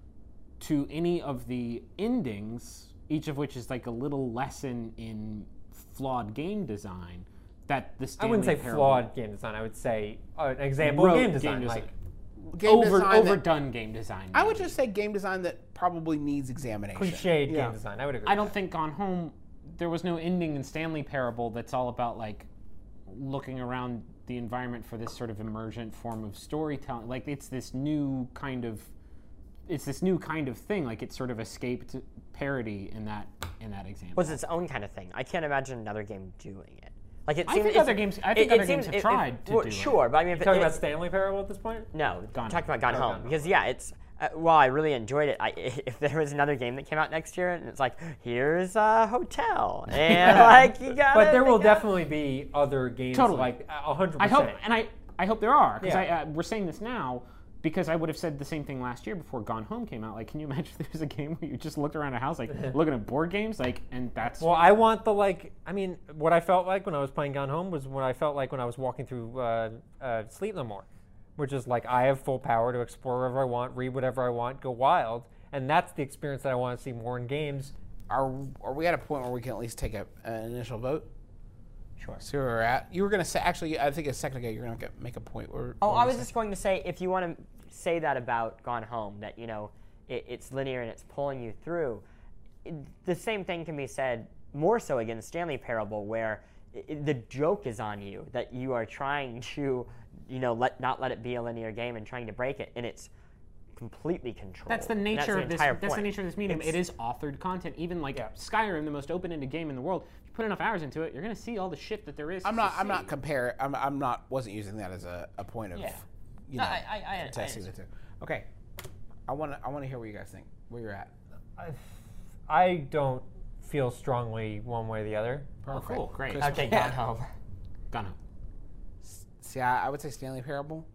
to any of the endings, each of which is like a little lesson in flawed game design. That the I Stanley wouldn't say Parable- flawed game design. I would say uh, an example Rote of game design. game design. Like game over design that- overdone game design. I would maybe. just say game design that probably needs examination. cliched Yeah. game design. I would agree. I with don't that. think Gone Home, there was no ending in Stanley Parable that's all about like looking around the environment for this sort of emergent form of storytelling. Like it's this new kind of, it's this new kind of thing. Like it sort of escaped parody in that in that example. was its own kind of thing. I can't imagine another game doing it. Like it I seems, think it's- other games- I think it- it other games seems- have it- it- tried to well, do it. Sure, but I mean, if You talking it, about Stanley Parable at this point? no, Gone I'm talking Home. about Gone Oh, Home Gone Home. because yeah, it's uh, while I really enjoyed it. I, if there was another game that came out next year and it's like here's a hotel and like you got, But there will definitely be other games Totally. like a hundred I percent. hope, and I, I hope there are, because Yeah. I uh, we're saying this now because I would have said the same thing last year before Gone Home came out. Like, can you imagine if there was a game where you just looked around a house, like looking at board games, like, and that's Well, I want the like. I mean, what I felt like when I was playing Gone Home was what I felt like when I was walking through uh, uh, Sleep No More, which is like I have full power to explore wherever I want, read whatever I want, go wild, and that's the experience that I want to see more in games. Are are we at a point where we can at least take a, an initial vote? Sure. See where we're at. You were going to say, actually, I think a second ago you were going to make a point. Where, Oh, what I were was you just going to say, if you want to say that about Gone Home, that, you know, it, it's linear and it's pulling you through, it, the same thing can be said more so against Stanley Parable, where it, the joke is on you, that you are trying to, you know, let not let it be a linear game and trying to break it, and it's completely control. That's the And nature the of this. entire That's the point. nature of this medium. It's- It is authored content. Even like Yeah. Skyrim, the most open-ended game in the world. If you put enough hours into it, you're gonna see all the shit that there is. I'm to not. I'm see. not comparing. I'm. I'm not. Wasn't using that as a, a point of. Yeah. You No, know, I- I- I- I contesting the two. Okay. I want to. I want to hear what you guys think. Where you're at. I, I don't feel strongly one way or the other. Oh, cool, great. Chris- Okay, Gone Home. Gone Home. See, I, I would say Stanley Parable.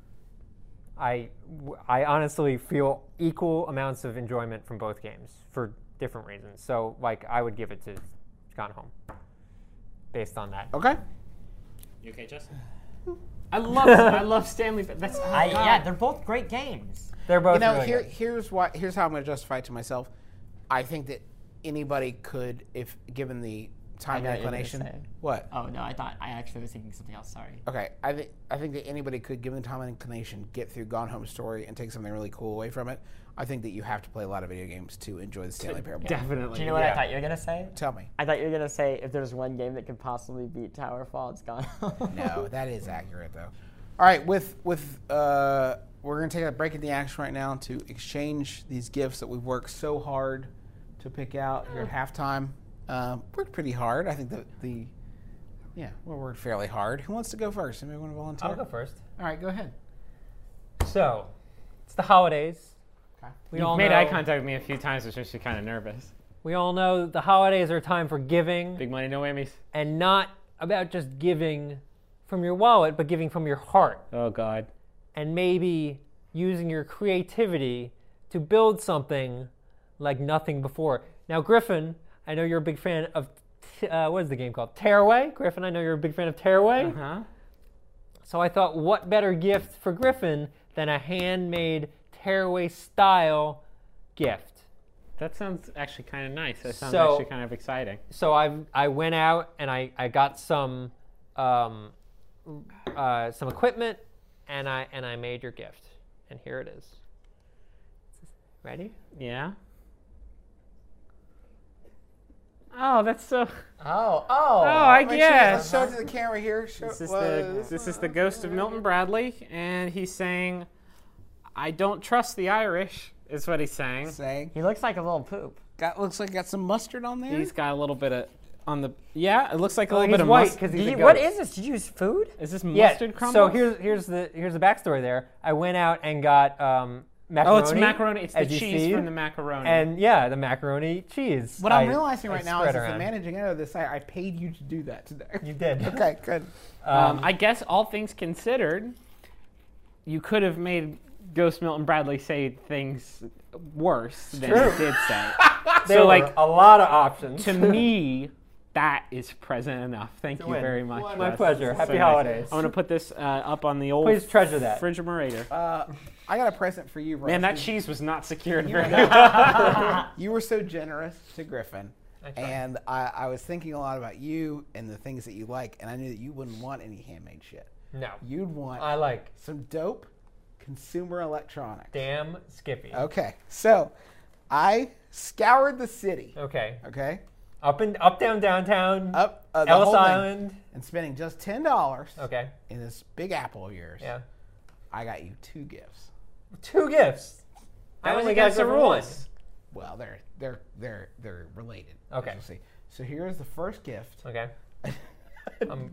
I, I honestly feel equal amounts of enjoyment from both games for different reasons. So, like, I would give it to Gone Home based on that. Okay. You okay, Justin? I love. I love Stanley. But that's. Oh, I, God. yeah, they're both great games. They're both You know, really here, good. here's why. Here's how I'm going to justify it to myself. I think that anybody could, if given the time know and what you're gonna inclination. say. What? Oh no, I thought I actually was thinking something else. Sorry. Okay, I think I think that anybody could, given the time and inclination, get through Gone Home Story and take something really cool away from it. I think that you have to play a lot of video games to enjoy the Stanley Parable. Definitely. Do you know what Yeah. I thought you were gonna say? Tell me. I thought you were gonna say if there's one game that could possibly beat Towerfall, it's Gone Home. No, that is accurate though. All right, with with uh, we're gonna take a break in the action right now to exchange these gifts that we've worked so hard to pick out here at halftime. Um, worked pretty hard. I think that the yeah, we worked fairly hard. Who wants to go first? Anybody want to volunteer? I'll go first. All right, go ahead. So, it's the holidays. Okay. We You've all made know, eye contact with me a few times, which makes me kind of nervous. We all know the holidays are a time for giving, Big money, no whammies. and not about just giving from your wallet, but giving from your heart, Oh God. and maybe using your creativity to build something like nothing before. Now, Griffin, I know you're a big fan of, t- uh, what is the game called? Tearaway? Griffin, I know you're a big fan of Tearaway. Uh huh. So I thought, what better gift for Griffin than a handmade Tearaway style gift? That sounds actually kind of nice. That sounds So- actually kind of exciting. So I I went out and I, I got some um, uh, some equipment and I and I made your gift, and here it is. Ready? Yeah. Oh, that's so. Oh, oh. Oh, I Wait, guess. Show it to the camera here. Show, This is well, the this is the ghost of Milton Bradley, and he's saying, "I don't trust the Irish." Is what he's saying. saying. He looks like a little poop. Got looks like got some mustard on there. He's got a little bit of on the. Yeah, it looks like a Well, little bit he's of white mustard. because he's Did a you, what ghost. is this? Did you use food? Is this Yeah. mustard crumbles? So here's here's the here's the backstory there. I went out and got um, Oh, macaroni. it's macaroni. It's the as you cheese see, from the macaroni. And yeah, the macaroni cheese. What I'm I- realizing I right now is, spread as the around. managing editor of this site, I paid you to do that today. You did. Okay, good. um, I guess all things considered, you could have made Ghost Milton Bradley say things worse than true. he did say. There so, were like, a lot of options. to me, that is present enough. Thank you win. very much. My Russ. pleasure. So Happy nice. holidays. I'm gonna put this uh, up on the old Please treasure that. refrigerator. Uh, I got a present for you, Russ. Man, that cheese was not secured very well. You were so generous to Griffin, I tried. and I, I was thinking a lot about you and the things that you like, and I knew that you wouldn't want any handmade shit. No. You'd want I like some dope consumer electronics. damn Skippy. Okay, so I scoured the city. Okay. Okay, Up and up, down, downtown. up uh, the Ellis whole thing, Island. and spending just ten dollars Okay. in this Big Apple of yours. Yeah. I got you two gifts. Two gifts. That I was only got against the Griffin one. rules. Well, they're they're they're they're related. Okay. as you'll see. So here's the first gift. Okay. Um,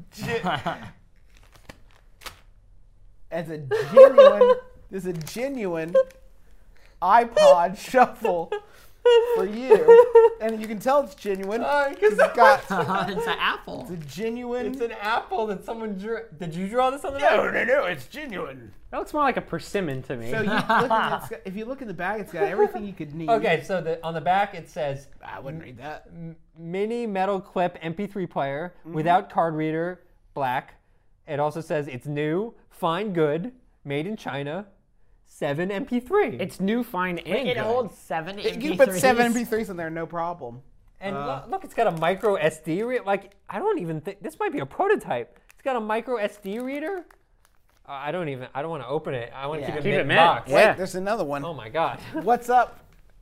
As a genuine, this is a genuine iPod Shuffle for you, and you can tell it's genuine Uh, 'cause because it's got It's an apple. it's a genuine. it's an apple that someone drew. Did you draw this on the no, back? no, no, it's genuine. That looks more like a persimmon to me. So you look at, it's got, if you look in the bag, it's got everything you could need. Okay, so the, on the back it says I wouldn't read that. mini metal clip M P three player without card reader, black. It also says it's new, fine, good, made in China, seven M P three. It's new, fine, and It good. holds seven You M P can threes. put seven M P threes in there, no problem. and uh, look, look, it's got a micro S D reader. Like I don't even think this might be a prototype. It's got a micro S D reader. Uh, I don't even. I don't want to open it. I want to Yeah. keep it Keep in it the mint. box. Yeah. Wait, there's another one. Oh my god. What's up?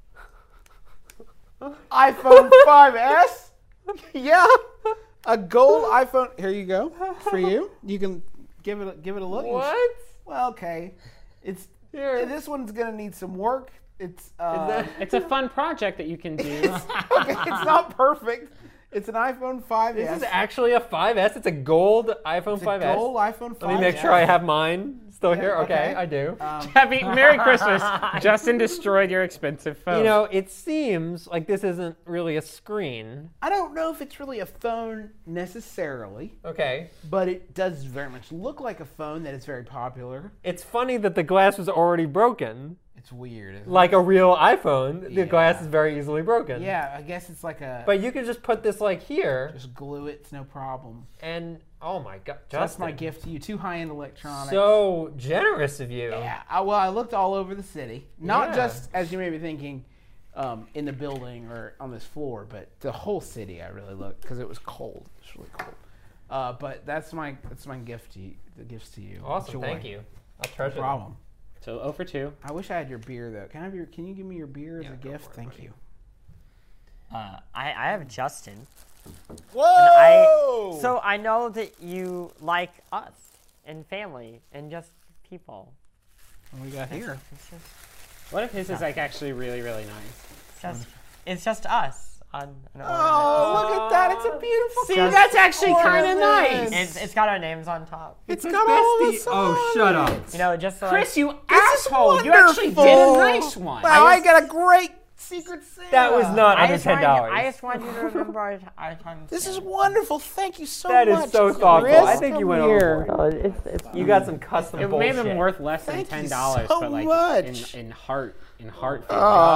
iPhone five S? Yeah. A gold iPhone. Here you go. For you. You can give it a, give it a look. What? Well, okay. It's Here. This one's gonna need some work. It's uh, that- It's a fun project that you can do. okay, it's not perfect. It's an iPhone five S. This is actually a five S. It's a gold iPhone It's a five S. gold iPhone five S. Let me make sure I have mine still Yeah, here. Okay, okay. I do. Um, Happy Merry Christmas. Justin destroyed your expensive phone. You know, it seems like this isn't really a screen. I don't know if it's really a phone necessarily, Okay. but it does very much look like a phone that is very popular. It's funny that the glass was already broken. It's weird. Isn't Like a real iPhone, the Yeah. glass is very easily broken. it? Yeah, I guess it's like a. But you can just put this like here, just glue it. It's no problem. and oh my god, So that's Justin, my gift to you. Two high-end electronics. so generous of you. Yeah. I, well, I looked all over the city, not Yeah. just as you may be thinking, um, in the building or on this floor, but the whole city. I really looked because it was cold. It's really cold. Uh, but that's my that's my gift to you. The gifts to you. Awesome, Joy. thank you. I'll No treasure them. problem. so zero for two. I wish I had your beer though. Can I have your? Can you give me your beer as Yeah, a go gift? for it, Thank buddy. you. Uh, I, I have Justin. Whoa! I, so I know that you like us and family and just people. what do we got here? It's just, What if his is like actually really, really nice? it's just, it's just us on an ornament. Oh, look at that! It's a beautiful. See, Just that's actually kind of ornament. nice. It's, it's got our names on top. It's got all of us Oh, on shut it. up. You know, just so Chris, you This is asshole! You actually did a wonderful. nice one. Wow, I, just- got a great Secret Santa. That was not I under just, ten want you, dollars. I just want you to remember our, our time. This is together. wonderful. Thank you so That much. is so thoughtful. Chris, I think you come went here. overboard. No, it's, it's, You got some custom It may bullshit. have been worth less than Thank you ten dollars, so but like much. in in heart in heart.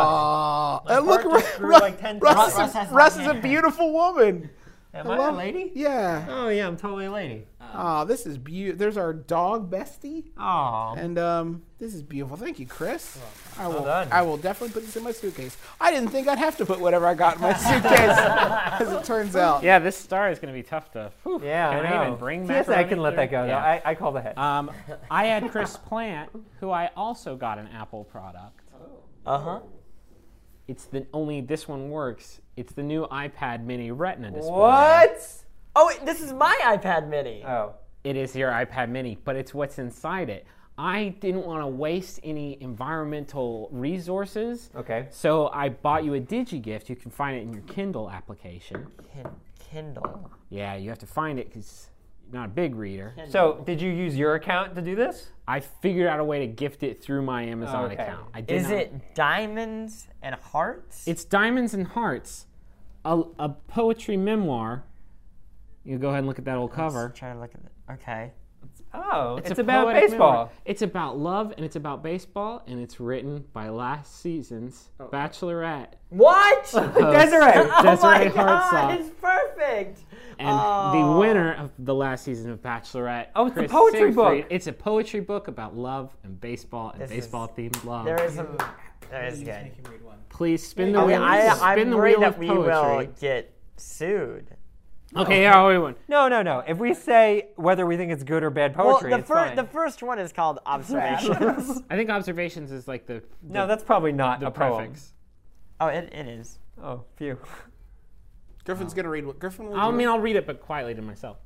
Oh, and look, heart just grew Russ, like ten Russ, times. is- Russ has Russ long is a hair. beautiful woman. Am I a lady? Yeah. Oh yeah, I'm totally a lady. Oh, this is beautiful. There's our dog, Bestie. Oh. And um, this is beautiful. Thank you, Chris. I will. done. I will definitely put this in my suitcase. I didn't think I'd have to put whatever I got in my suitcase, as it turns out. Yeah, this star is going to be tough to. Whew, Yeah, can I I, know. even bring Yes, I macaroni can let through? that go. though. Yeah. I, I call the head. Um, I had Chris Plant, who I also got an Apple product. Uh huh. It's the only this one works. It's the new iPad Mini Retina display. What? Oh, wait, this is my iPad Mini. Oh. It is your iPad Mini, but it's what's inside it. I didn't want to waste any environmental resources, Okay. so I bought you a DigiGift. You can find it in your Kindle application. Kin- Kindle. Yeah, you have to find it because you're not a big reader. So, did you use your account to do this? I figured out a way to gift it through my Amazon Okay. account. I did Is not- it diamonds and hearts? It's Diamonds and Hearts, a, a poetry memoir. You go ahead and look at that old cover. Let's try to look at it. Okay. Oh, it's, a about poetic baseball. memoir. It's about love and it's about baseball, and it's written by last season's Bachelorette. What? Desiree. Oh Desiree my God, Hartsock. it's perfect. And Oh. the winner of the last season of Bachelorette. Oh, it's a Chris poetry Siegfried. book. It's a poetry book about love and baseball and This is- baseball themed love. There is some. There is good. Please spin the I wheel. mean, I, spin I'm the worried wheel that of we will poetry. get sued. Okay, yeah, wait one. No, no, no. If we say whether we think it's good or bad poetry, well, the it's first fine. the first one is called observations. I think observations is like the, no, the- that's probably not the a poem. prefix. oh, it, it is. Oh, phew. Griffin's gonna read what Griffin will I do mean, I'll read it, but quietly to myself.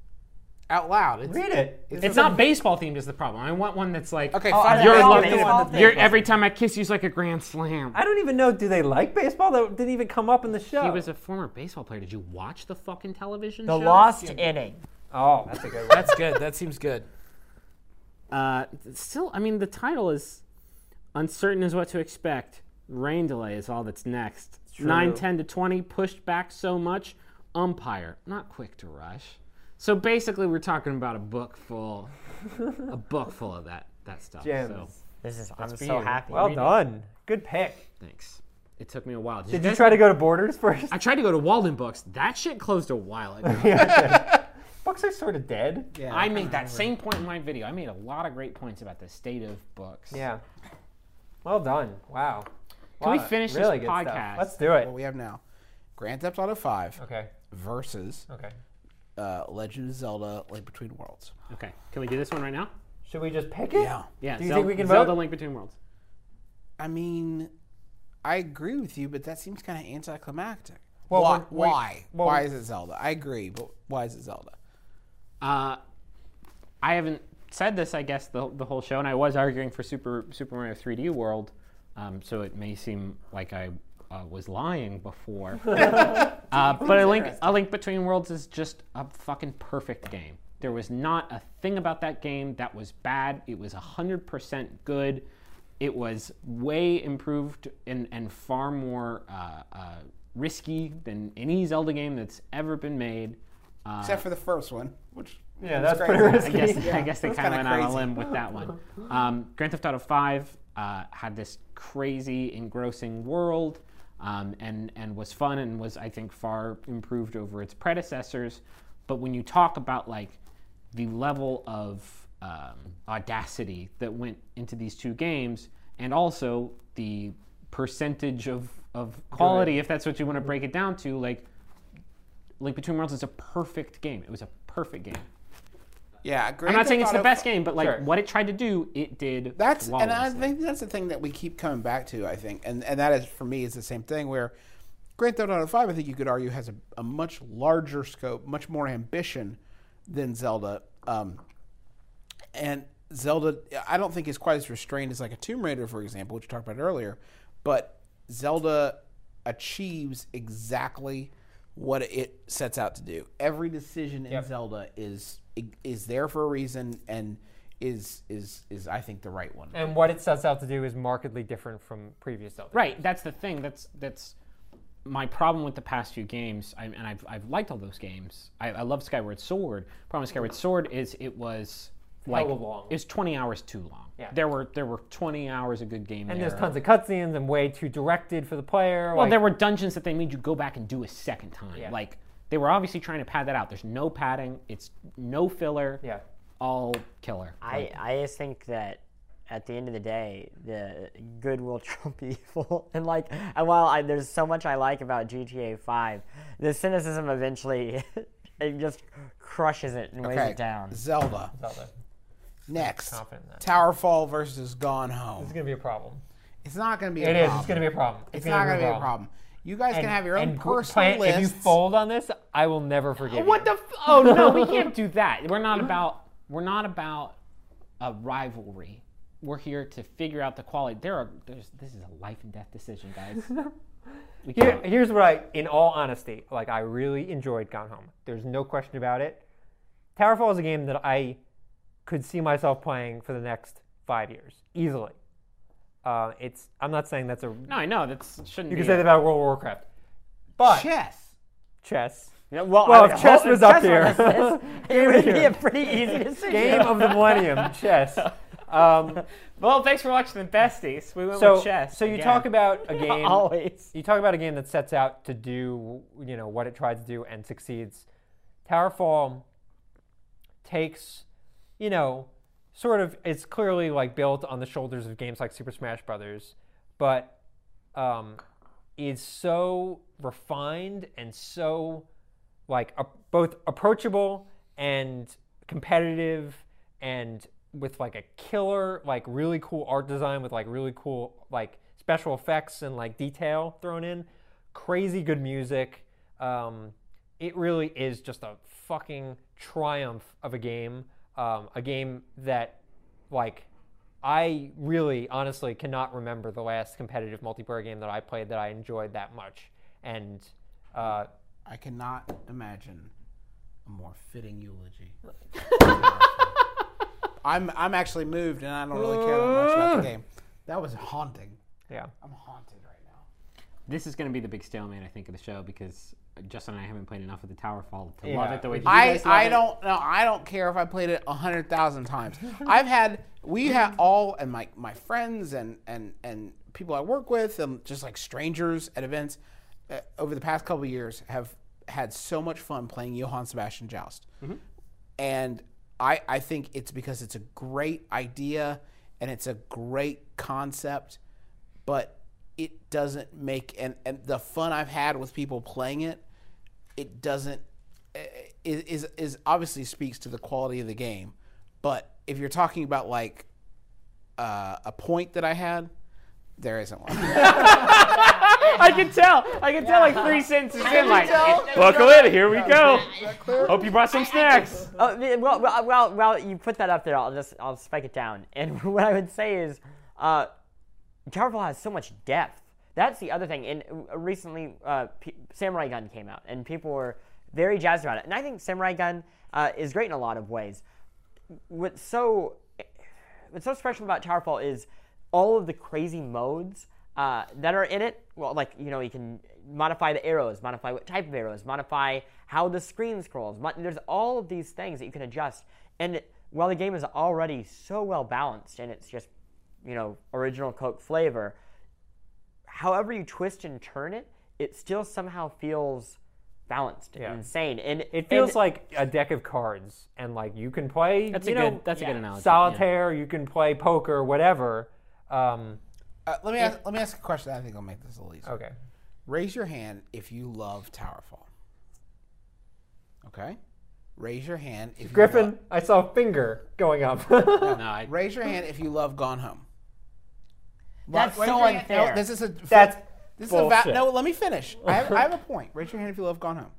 out loud. It's, Read it. It's not baseball themed is the problem. I want one that's like Okay, Oh, fine. are You're they all love- baseball you're- themed? you're- every time I kiss you's like a grand slam. I don't even know. Do they like baseball? That didn't even come up in the show. He was a former baseball player. Did you watch the fucking television The show? lost inning. Oh, that's a good one. That's good. That seems good. Uh, still, I mean, the title is uncertain as what to expect. Rain delay is all that's next. true. nine ten to twenty, pushed back so much. Umpire, not quick to rush. So basically, we're talking about a book full, a book full of that that stuff. Gems. So This is. I'm for so you. happy. Well Read it. done. Good pick. thanks. It took me a while. Did you try to go to Borders first? I tried to go to Walden Books. That shit closed a while ago. Books are sort of dead. Yeah. I made that same point in my video. I made a lot of great points about the state of books. Yeah. Well done. Wow. Can we Wow, finish this really good stuff. podcast? Let's do it. What we have now: Grand Theft Auto five Okay. versus Okay. uh, Legend of Zelda: Link Between Worlds. Okay. Can we do this one right now? Should we just pick it? Yeah. Yeah. Do you Zel- think we can Zelda vote? Link Between Worlds. I mean, I agree with you, but that seems kind of anticlimactic. Well, why? we're- we- why? well, why is it Zelda? I agree, but why is it Zelda? Uh, I haven't said this, I guess, the the whole show, and I was arguing for Super Super Mario three D World, um, so it may seem like I uh, was lying before. uh, but a link a Link Between Worlds is just a fucking perfect game. There was not a thing about that game that was bad. It was one hundred percent good. It was way improved and, and far more uh, uh, risky than any Zelda game that's ever been made. Uh, Except for the first one, which Yeah, was that's crazy. pretty risky. I guess, Yeah, I guess they that's kind of kinda went on a crazy. limb with that one. Um, Grand Theft Auto five uh, had this crazy, engrossing world um, and, and was fun and was, I think, far improved over its predecessors. But when you talk about like the level of um, audacity that went into these two games, and also the percentage of, of quality, if that's what you want to break it down to, like Link Between Worlds is a perfect game. It was a perfect game. Yeah, Grand I'm not Theft saying it's the Auto best game, but like Sure. what it tried to do, it did. That's and I flawlessly. think that's the thing that we keep coming back to. I think, and and that is for me is the same thing. Where Grand Theft Auto five, I think you could argue, has a, a much larger scope, much more ambition than Zelda. Um, and Zelda, I don't think is quite as restrained as like a Tomb Raider, for example, which we talked about earlier. But Zelda achieves exactly what it sets out to do. Every decision in Yep. Zelda is is there for a reason and is is is I think the right one. And what it sets out to do is markedly different from previous Zelda. Right, that's the thing. That's that's my problem with the past few games, I, and I've I've liked all those games. I, I love Skyward Sword. Problem with Skyward Sword is it was like Hella long. it was twenty hours too long. Yeah. There were there were twenty hours of good game And there. there's tons of cutscenes and way too directed for the player. Well, like, there were dungeons that they made you go back and do a second time. Yeah. Like they were obviously trying to pad that out. There's no padding. It's no filler. Yeah. All killer. I, I just think that at the end of the day, the good will trump evil. And like, and while I, there's so much I like about G T A five, the cynicism eventually it just crushes it and weighs Okay, it down. Zelda. Zelda. Next, Confident in that. Towerfall versus Gone Home. It's going to be a problem. It's not going to be a It is. problem. It's going to be a problem. It's not going to be a problem. You guys can have your own and personal plan- lists. If you fold on this, I will never forgive What you. the? F- oh no, we can't do that. We're not about. We're not about a rivalry. We're here to figure out the quality. There are. There's. This is a life and death decision, guys. We Here, can't. here's what I, in all honesty, like I really enjoyed Gone Home. There's no question about it. Towerfall is a game that I could see myself playing for the next five years easily. Uh, it's. I'm not saying that's a. No, I know that's shouldn't You be. can say a- that about World of Warcraft, but chess. chess. Yeah, well, Well, I- if chess hold- was up chess here. on this list, it would be a pretty easy decision. Game of the millennium, chess. Um, Well, thanks for watching the besties. We went so, with chess. so you again. talk about a game. Always. You talk about a game that sets out to do, you know, what it tried to do and succeeds. Towerfall takes, you know, sort of, it's clearly like built on the shoulders of games like Super Smash Brothers, but um, is so refined and so like a, both approachable and competitive and with like a killer, like really cool art design with like really cool like special effects and like detail thrown in, crazy good music. Um, it really is just a fucking triumph of a game. Um, a game that like I really honestly cannot remember the last competitive multiplayer game that I played that I enjoyed that much. And uh, I cannot imagine a more fitting eulogy. I'm I'm actually moved, and I don't really care that much about the game. That was haunting. yeah. I'm haunted right now. This is going to be the big stalemate, I think, of the show because Justin and I haven't played enough of the Towerfall to Yeah. love it the way you I, guys love I it. don't know. I don't care if I played it a hundred thousand times. I've had we have all and my my friends and and and people I work with and just like strangers at events uh, over the past couple of years have had so much fun playing Johann Sebastian Joust, and I I think it's because it's a great idea and it's a great concept, but it doesn't make and and the fun I've had with people playing it. It doesn't is, is is obviously speaks to the quality of the game, but if you're talking about like uh, a point that I had, there isn't one. I can tell. I can tell like three sentences in, like, tell? buckle in, here we go. Hope you brought some snacks. Oh, well, well, well, well, you put that up there. I'll just, I'll spike it down. And what I would say is, uh, Towerfall has so much depth. That's the other thing. And recently, uh, P- Samurai Gun came out, and people were very jazzed about it. And I think Samurai Gun uh, is great in a lot of ways. What's so, what's so special about Towerfall is all of the crazy modes uh, that are in it. Well, like, you know, you can modify the arrows, modify what type of arrows, modify how the screen scrolls. Mod- There's all of these things that you can adjust. And while the game is already so well balanced, and it's just, you know, original Coke flavor, however you twist and turn it, it still somehow feels balanced Yeah. and insane. And It feels and, like a deck of cards, and like you can play, That's you a know, good. That's a yeah. good analogy. solitaire, you can play poker, whatever. Um, Uh, let me ask, let me ask a question. I think I'll make this a little easier. okay. Raise your hand if you love Towerfall. Okay. Raise your hand if you Griffin, love, I saw a finger going up. Yeah. No, I, raise your hand if you love Gone Home. That's Raise so your hand- unfair. No, this is a That's this bullshit. is a va- no. Let me finish. I have, I have a point. Raise your hand if you love Gone Home.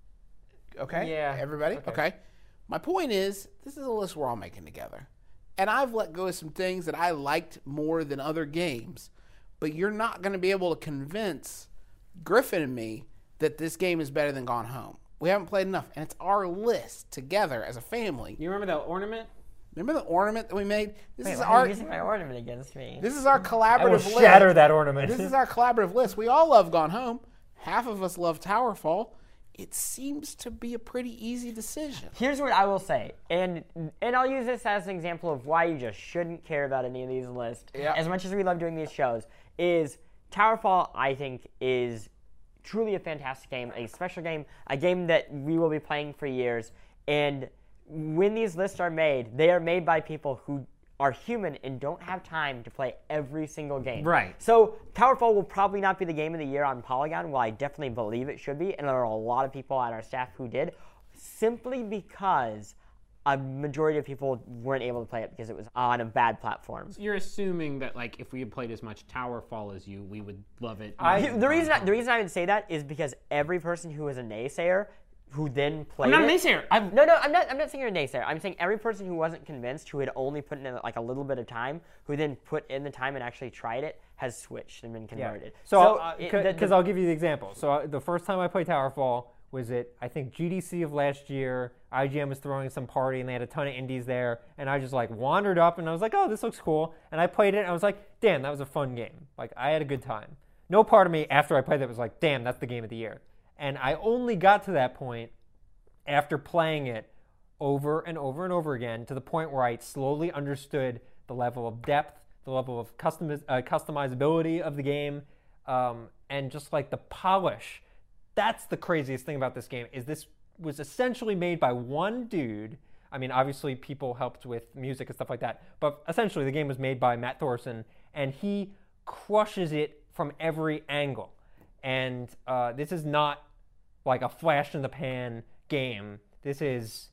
Okay. Yeah, Everybody. okay. Okay. My point is, this is a list we're all making together, and I've let go of some things that I liked more than other games, but you're not going to be able to convince Griffin and me that this game is better than Gone Home. We haven't played enough, and it's our list together as a family. you remember that ornament? Remember the ornament that we made? This Wait, is why our are you using my ornament against me? this is our I will collaborative list. shatter that ornament. This is our collaborative list. We all love Gone Home. Half of us love Towerfall. It seems to be a pretty easy decision. Here's what I will say, and and I'll use this as an example of why you just shouldn't care about any of these lists. Yeah. As much as we love doing these shows, is Towerfall, I think, is truly a fantastic game, a special game, a game that we will be playing for years. And when these lists are made, they are made by people who are human and don't have time to play every single game. Right. So Towerfall will probably not be the game of the year on Polygon, while I definitely believe it should be, and there are a lot of people on our staff who did, simply because a majority of people weren't able to play it because it was on a bad platform. You're assuming that like if we had played as much Towerfall as you, we would love it. I- The, the reason I, the reason I would say that is because every person who was a naysayer who then played I'm not a it- naysayer. I've, No, no, I'm not. I'm not saying you're a naysayer. I'm saying every person who wasn't convinced, who had only put in like a little bit of time, who then put in the time and actually tried it, has switched and been converted. So, it- because the- the- I'll give you the example. So uh, the first time I played Towerfall was at, I think, G D C of last year. I G N was throwing some party, and they had a ton of indies there. And I just, like, wandered up, and I was like, oh, this looks cool. And I played it, and I was like, damn, that was a fun game. Like, I had a good time. No part of me, after I played it, was like, damn, that's the game of the year. And I only got to that point after playing it over and over and over again, to the point where I slowly understood the level of depth, the level of customiz- uh, customizability of the game, um, and just like the polish. That's the craziest thing about this game, is this was essentially made by one dude. I mean, obviously people helped with music and stuff like that, but essentially the game was made by Matt Thorson, and he crushes it from every angle. And uh, this is not like a flash in the pan game. This is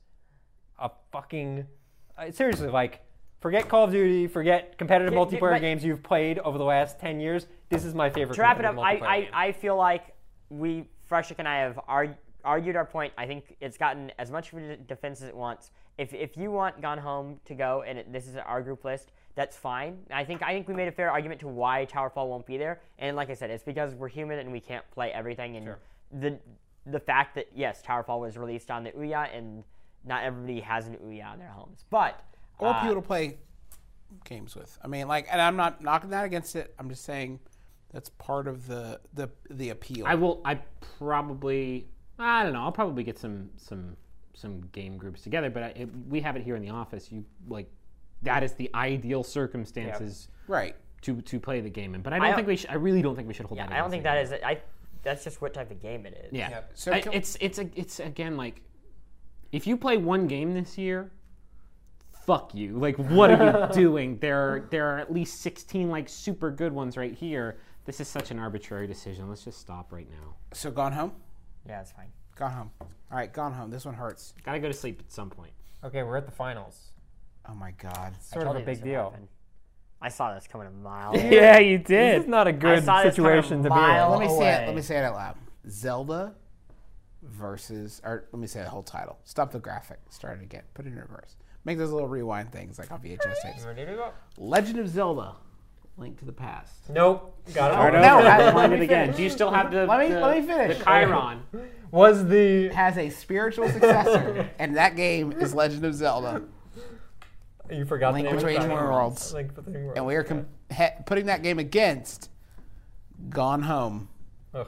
a fucking uh, seriously, like, forget Call of Duty, forget competitive Yeah, yeah, multiplayer but- games you've played over the last ten years. This is my favorite. To wrap it up, competitive I, multiplayer game. I, I feel like we, Freshik and I, have arg- argued our point. I think it's gotten as much of a defense as it wants. If if you want Gone Home to go, and it, this is our group list, that's fine. I think I think we made a fair argument to why Towerfall won't be there. And like I said, it's because we're human and we can't play everything. And Sure. the the fact that, yes, Towerfall was released on the Ouya, and not everybody has an Ouya in their homes. But Or uh, people to play games with. I mean, like, and I'm not knocking that against it. I'm just saying that's part of the the the appeal. I will. I probably. I don't know. I'll probably get some some some game groups together. But I, it, we have it here in the office. You like that is the ideal circumstances right. to to play the game in. But I don't I- think we. Should, I really don't think we should hold yeah, that. I don't think against that is. I that's just what type of game it is. Yeah. Yep. So I- can- it's it's a, it's again like if you play one game this year, fuck you. Like, what are you doing? There are there are at least sixteen like super good ones right here. This is such an arbitrary decision. Let's just stop right now. So Gone Home? Yeah, it's fine. Gone Home. All right, Gone Home. This one hurts. Gotta go to sleep at some point. Okay, we're at the finals. Oh my God. Sort told of a you this big would deal. happen. I saw this coming a mile. Yeah, you This did. is not a good saw this coming a situation to be in. mile Let me say it. away. Let me say it out loud. Zelda versus, or let me say the whole title. Stop the graphic. Start it again. Put it in reverse. Make those little rewind things like on V H S tapes. Ready to go? Legend of Zelda: Link to the Past. Nope. Got it. Start all. No, over. I- Rewind let it me again. finish. Do you still have the Let me- the, let me finish. the Chiron? Was the Has a spiritual successor, and that game is Legend of Zelda. you forgot Link the name Between of the game? Worlds. Link Between Worlds. And we are com- he- putting that game against Gone Home. Ugh.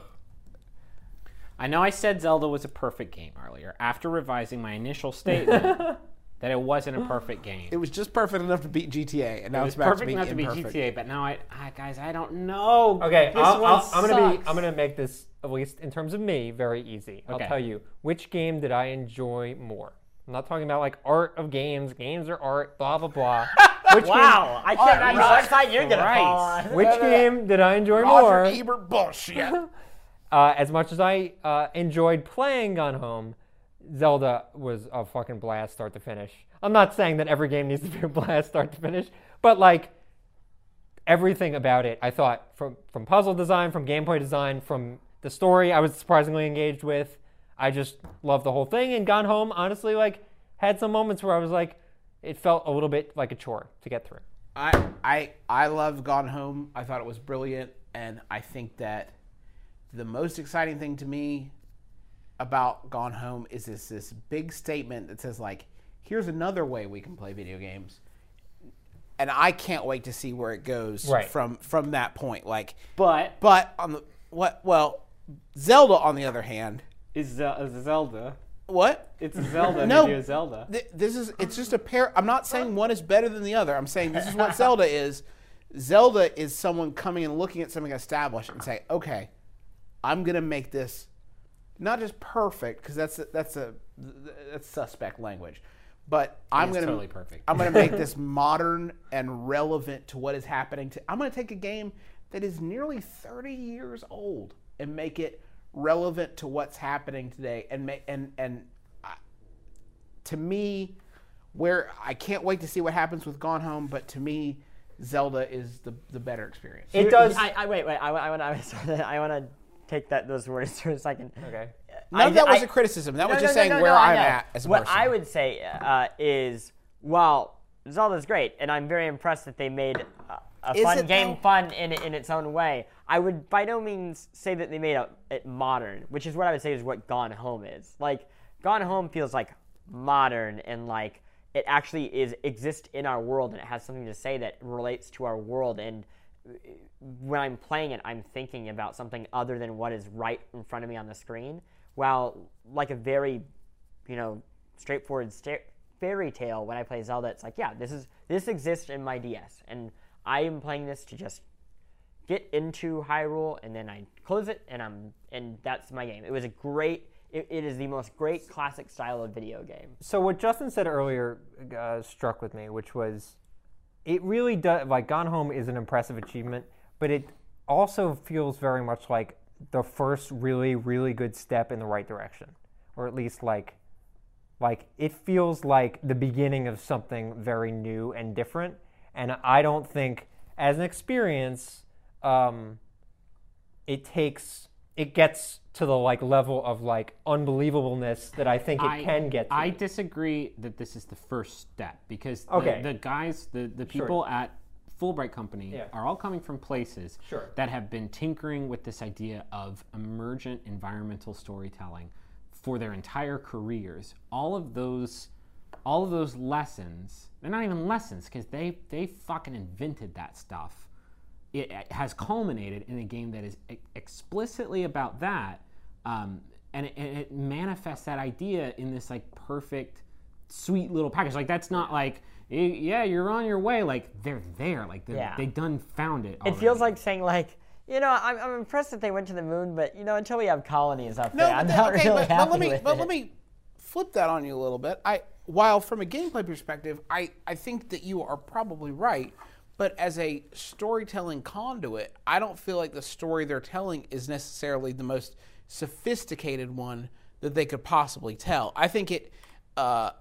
I know I said Zelda was a perfect game earlier after revising my initial statement that it wasn't a perfect game. It was just perfect enough to beat G T A, and now It it's was back perfect to being enough to be imperfect. G T A, but now I, I guys, I don't know. Okay, this I'll, one I'll, I'm gonna be. sucks. I'm gonna make this at least in terms of me very easy. I'll Okay. tell you which game did I enjoy more. I'm not talking about like art of games. Games are art. Blah blah blah. Which Wow, I can't imagine right. what side you're gonna Christ. fall on. game? Which game did I enjoy Roger more? Ebert bullshit. Uh, as much as I uh, enjoyed playing Gone Home, Zelda was a fucking blast start to finish. I'm not saying that every game needs to be a blast start to finish, but like everything about it, I thought from from puzzle design, from gameplay design, from the story, I was surprisingly engaged with. I just loved the whole thing. And Gone Home, honestly, like had some moments where I was like, it felt a little bit like a chore to get through. I I I loved Gone Home. I thought it was brilliant, and I think that the most exciting thing to me about Gone Home is this this big statement that says like, here's another way we can play video games, and I can't wait to see where it goes Right. from from that point. Like, But but on the what? Well, Zelda on the other hand, is Zel- is Zelda? what? It's Zelda. No. Video Zelda. Th- This is it's just a pair. I'm not saying one is better than the other. I'm saying this is what Zelda is. Zelda is someone coming and looking at something established and say, okay, I'm gonna make this not just perfect because that's a, that's a that's suspect language, but I'm It's gonna totally perfect. I'm gonna make this modern and relevant to what is happening. To I'm gonna take a game that is nearly thirty years old and make it relevant to what's happening today. And make and and uh, to me, where I can't wait to see what happens with Gone Home, but to me, Zelda is the the better experience. It does. I, I wait, wait. I, I want. I, I want to take that those words for a second. Okay. None I- of that was I- a criticism. That No, was no, just no, saying no, where no, I I'm know. at as a What person. I would say uh, is, well, Zelda's great, and I'm very impressed that they made a, a Is fun it, game though? fun in in its own way. I would by no means say that they made a, it modern, which is what I would say is what Gone Home is. Like, Gone Home feels like modern and like it actually is exists in our world, and it has something to say that relates to our world. And when I'm playing it, I'm thinking about something other than what is right in front of me on the screen. While like a very, you know, straightforward sta- fairy tale, when I play Zelda, it's like, yeah, this is this exists in my D S, and I am playing this to just get into Hyrule, and then I close it, and I'm and that's my game. It was a great. It, it is the most great classic style of video game. So what Justin said earlier uh, struck with me, which was, it really does, like Gone Home is an impressive achievement, but it also feels very much like the first really, really good step in the right direction. Or at least like, like it feels like the beginning of something very new and different. And I don't think, as an experience, um, it takes, it gets to the like level of like unbelievableness that I think it I, can get to. I disagree that this is the first step because Okay. the, the guys, the, the people at Fulbright Company Yeah. are all coming from places Sure. that have been tinkering with this idea of emergent environmental storytelling for their entire careers. All of those, all of those lessons, they're not even lessons because they they fucking invented that stuff. It, it has culminated in a game that is e- explicitly about that, um, and, it, and it manifests that idea in this like perfect, sweet little package. Like that's not like, y- yeah, you're on your way. Like they're there. Like they're, Yeah. they done found it. It feels already. like saying like, you know, I'm, I'm impressed that they went to the moon, but you know, until we have colonies up No, there, I'm but not that- okay, really but, but happy let me with but it. let me flip that on you a little bit. I while from a gameplay perspective, I, I think that you are probably right, but as a storytelling conduit, I don't feel like the story they're telling is necessarily the most sophisticated one that they could possibly tell. I think it uh,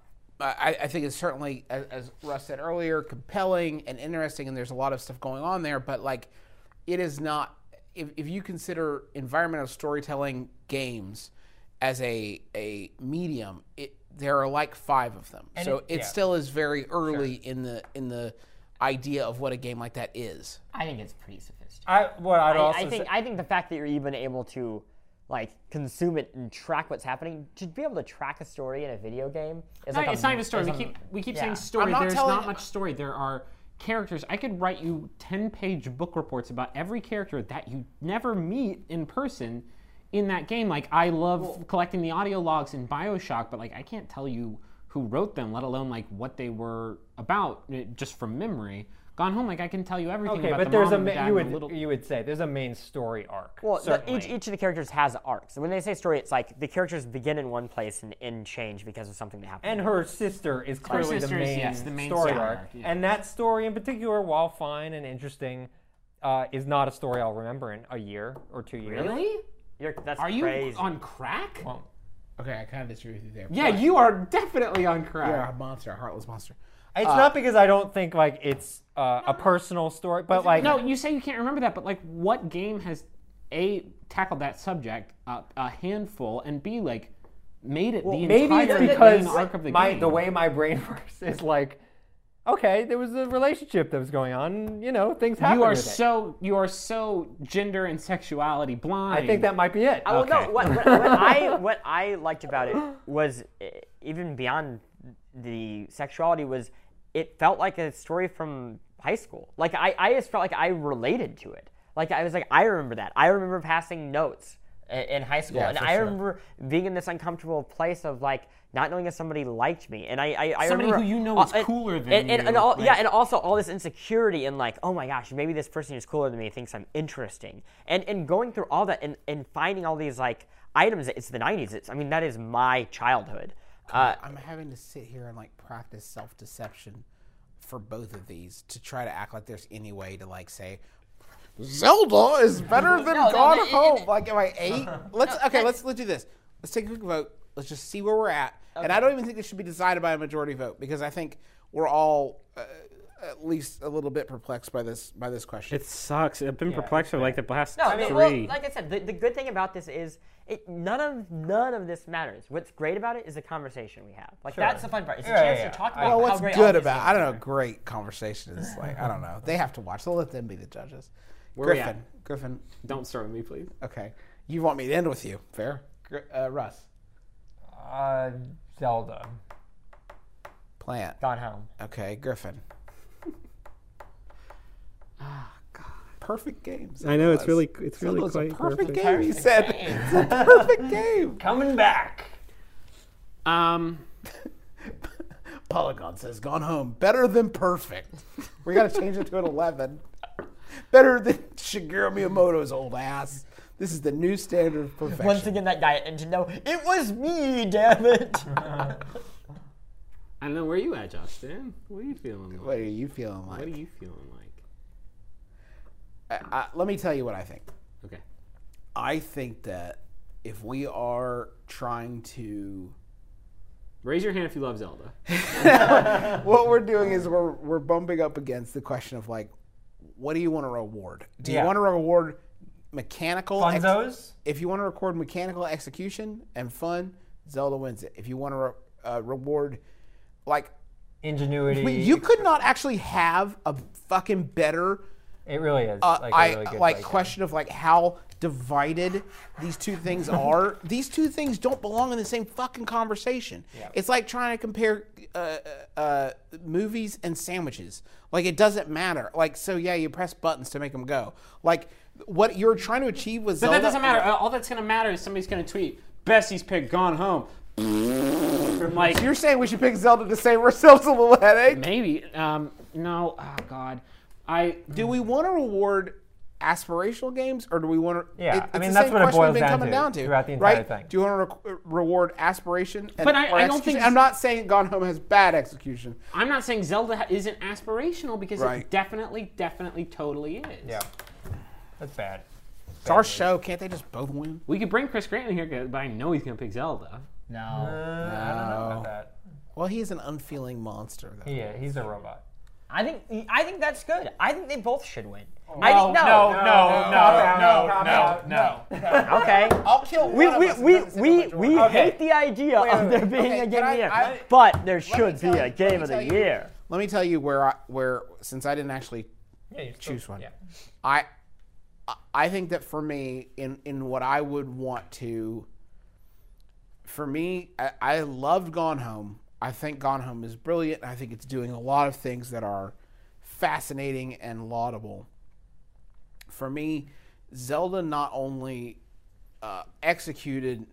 I, I think it's certainly, as, as Russ said earlier, compelling and interesting, and there's a lot of stuff going on there. But like, it is not. If, if you consider environmental storytelling games as a a medium, it there are like five of them. And so it- it, yeah. still is very early in the in the idea of what a game like that is. I think it's pretty sophisticated. I what I'd I, also I think say, I think the fact that you're even able to like consume it and track what's happening, to be able to track a story in a video game is No, like it's a, not even a story. is We a- keep we keep yeah. saying story. I'm not There's telling- not much story. There are characters. I could write you ten-page book reports about every character that you never meet in person in that game. Like, I love collecting the audio logs in BioShock, but like I can't tell you who wrote them, let alone like what they were about, eh, just from memory. Gone Home, like I can tell you everything okay, about but the there's mom a and the ma- dad you and would the little. you would say there's a main story arc. Well, the, certainly. each each of the characters has arcs. When they say story, it's like the characters begin in one place and, and change because of something that happened. And her sister is clearly sister the is, main, yes, the main story story arc. arc, yeah. And that story in particular, while fine and interesting, uh, is not a story I'll remember in a year or two years. Really? You're, that's Are you crazy. on crack? Well, Okay, I kind of disagree with you there. yeah, but you are definitely on crack. you're a monster, a heartless monster. it's not because I don't think like it's uh, a personal story, but like No, you say you can't remember that, but like, what game has A, tackled that subject, uh, a handful, and B, like, made it the maybe entire it's main because arc of the my game? the way my brain works is like, okay, there was a relationship that was going on. You know, things happen. you are with it. so you are so gender and sexuality blind. I think that might be it. Oh Okay. no! What, what, what I what I liked about it was eh, even beyond the sexuality was it felt like a story from high school. Like I, I just felt like I related to it. Like I was like I remember that. I remember passing notes i- in high school, Yeah, and for I sure. remember being in this uncomfortable place of like not knowing if somebody liked me, and I, I, I Somebody remember, who you know uh, is and- cooler than and, and, you, and all, yeah, like- and also all this insecurity and like, oh my gosh, maybe this person who's cooler than me thinks I'm interesting, and and going through all that and, and finding all these like items. It's the nineties. It's I mean that is my childhood. Uh, I'm having to sit here and like practice self-deception for both of these to try to act like there's any way to like say Zelda is better than No, no, Gone but it- Home. it- like, am I eight? Let's okay. Let's let's do this. Let's take a quick vote. Let's just see where we're at. And I don't even think this should be decided by a majority vote because I think we're all uh, at least a little bit perplexed by this by this question. it sucks. I've been perplexed for like the last no, I mean, three. well, like I said, the, the good thing about this is it none of none of this matters. What's great about it is the conversation we have. Like that's the fun part. It's a Yeah, chance yeah, to talk yeah. about well, how what's great all good these about games I don't are. know. Great conversation is like I don't know. They have to watch. They'll let them be the judges. Where we Griffin, at? Griffin. Don't start with me, please. Okay, you want me to end with you? Fair, Gr- uh, Russ. Uh, Zelda. Plant. Gone Home. Okay, Griffin. Ah, God. Perfect games. I know, it's really- it's Zelda's really a quite perfect perfect. game. He said it's a perfect game. Coming back. Um, Polygon says Gone Home better than perfect. We got to change it to an eleven. Better than Shigeru Miyamoto's old ass. This is the new standard of perfection. Once again, that guy at Nintendo. It was me, damn it. I don't know where you at, Justin. What are you feeling like? What are you feeling like? What are you feeling like? I, I, let me tell you what I think. Okay. I think that if we are trying to Raise your hand if you love Zelda. what we're doing is we're we're bumping up against the question of like, what do you want to reward? Do you Yeah. want to reward mechanical? ex- Funzos? if you want to record mechanical execution and fun, Zelda wins it. If you want to re- uh, reward, like, Ingenuity. we- you could not actually have a fucking better It really is. uh, like a I really good like breakdown. question of like how divided these two things are. These two things don't belong in the same fucking conversation. Yeah. It's like trying to compare uh, uh, movies and sandwiches. Like it doesn't matter. Like so, yeah, you press buttons to make them go. Like what you're trying to achieve was But Zelda. that doesn't matter. Uh, All that's going to matter is somebody's going to tweet, Bessie's pick Gone Home. like, You're saying we should pick Zelda to save ourselves a little headache? maybe. Um, no. Oh, God. I Do we want to reward aspirational games, or do we want to? Yeah, it- I it's mean, the that's same what it question we've boils been down coming to down to throughout the entire right? thing. Do you want to rec- reward aspiration? And, But I- or I don't execution? think- I'm not saying Gone Home has bad execution. I'm not saying Zelda ha- isn't aspirational because Right. it definitely, definitely, totally is. Yeah. That's bad. It's our show. Can't they just both win? We could bring Chris Grant in here, but I know he's going to pick Zelda. No. Uh, I don't know about that. Well, he's an unfeeling monster, though. Yeah, he's a robot. I think I think that's good. I think they both should win. No, I think no, no, no, no, no, no, no. Okay. I'll kill We one we of us we and then we, the we Okay. hate the idea Wait, of wait, there wait. being Okay, a game can of the year, I- I- but there Let me should be tell a you- game let of me the tell you- year. Let me tell you where I, where since I didn't actually Yeah, you choose one. Yeah. I I think that for me, in in what I would want to, for me, I, I loved Gone Home. I think Gone Home is brilliant. I think it's doing a lot of things that are fascinating and laudable. For me, Zelda not only uh, executed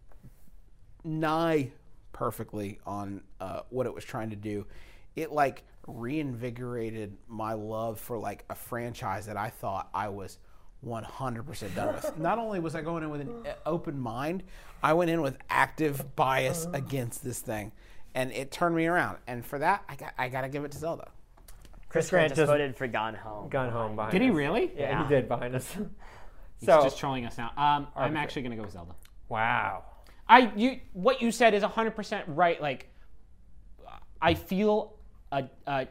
nigh perfectly on uh, what it was trying to do, it like reinvigorated my love for like a franchise that I thought I was one hundred percent done with. Not only was I going in with an open mind, I went in with active bias against this thing, and it turned me around. And for that, I got I got to give it to Zelda. Chris Grant Grant just just- voted for Gone Home. Gone home behind Did he us. really? Yeah, Yeah. he did behind us. He's so, just trolling us now. Um, I'm actually going to go with Zelda. wow. I you what you said is one hundred percent right. Like, I feel a, a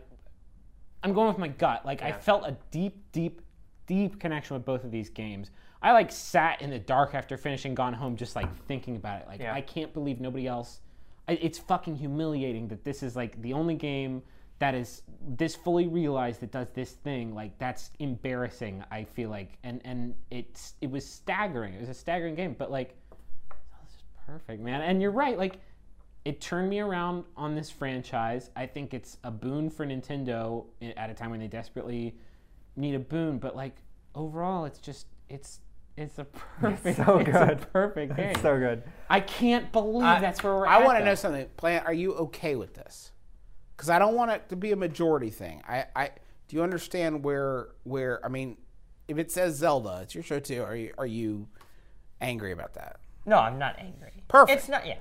I'm going with my gut. Like, I Yeah. felt a deep, deep, deep connection with both of these games. I like sat in the dark after finishing Gone Home, just like thinking about it. Like, Yeah. I can't believe nobody else. I, it's fucking humiliating that this is like the only game that is this fully realized that does this thing. Like, that's embarrassing. I feel like, and and it's it was staggering. It was a staggering game, but like, this is perfect, man. And you're right. Like, it turned me around on this franchise. I think it's a boon for Nintendo at a time when they desperately need a boon. But like, overall, it's just it's it's a perfect, so it's good. a perfect game. It's so good. I can't believe I- that's where we're I at. want to though. know something. Plant, are you okay with this? Because I don't want it to be a majority thing. I, I do you understand where where I mean, if it says Zelda, it's your show too. Are you are you angry about that? No, I'm not angry. Perfect. It's not. Yeah.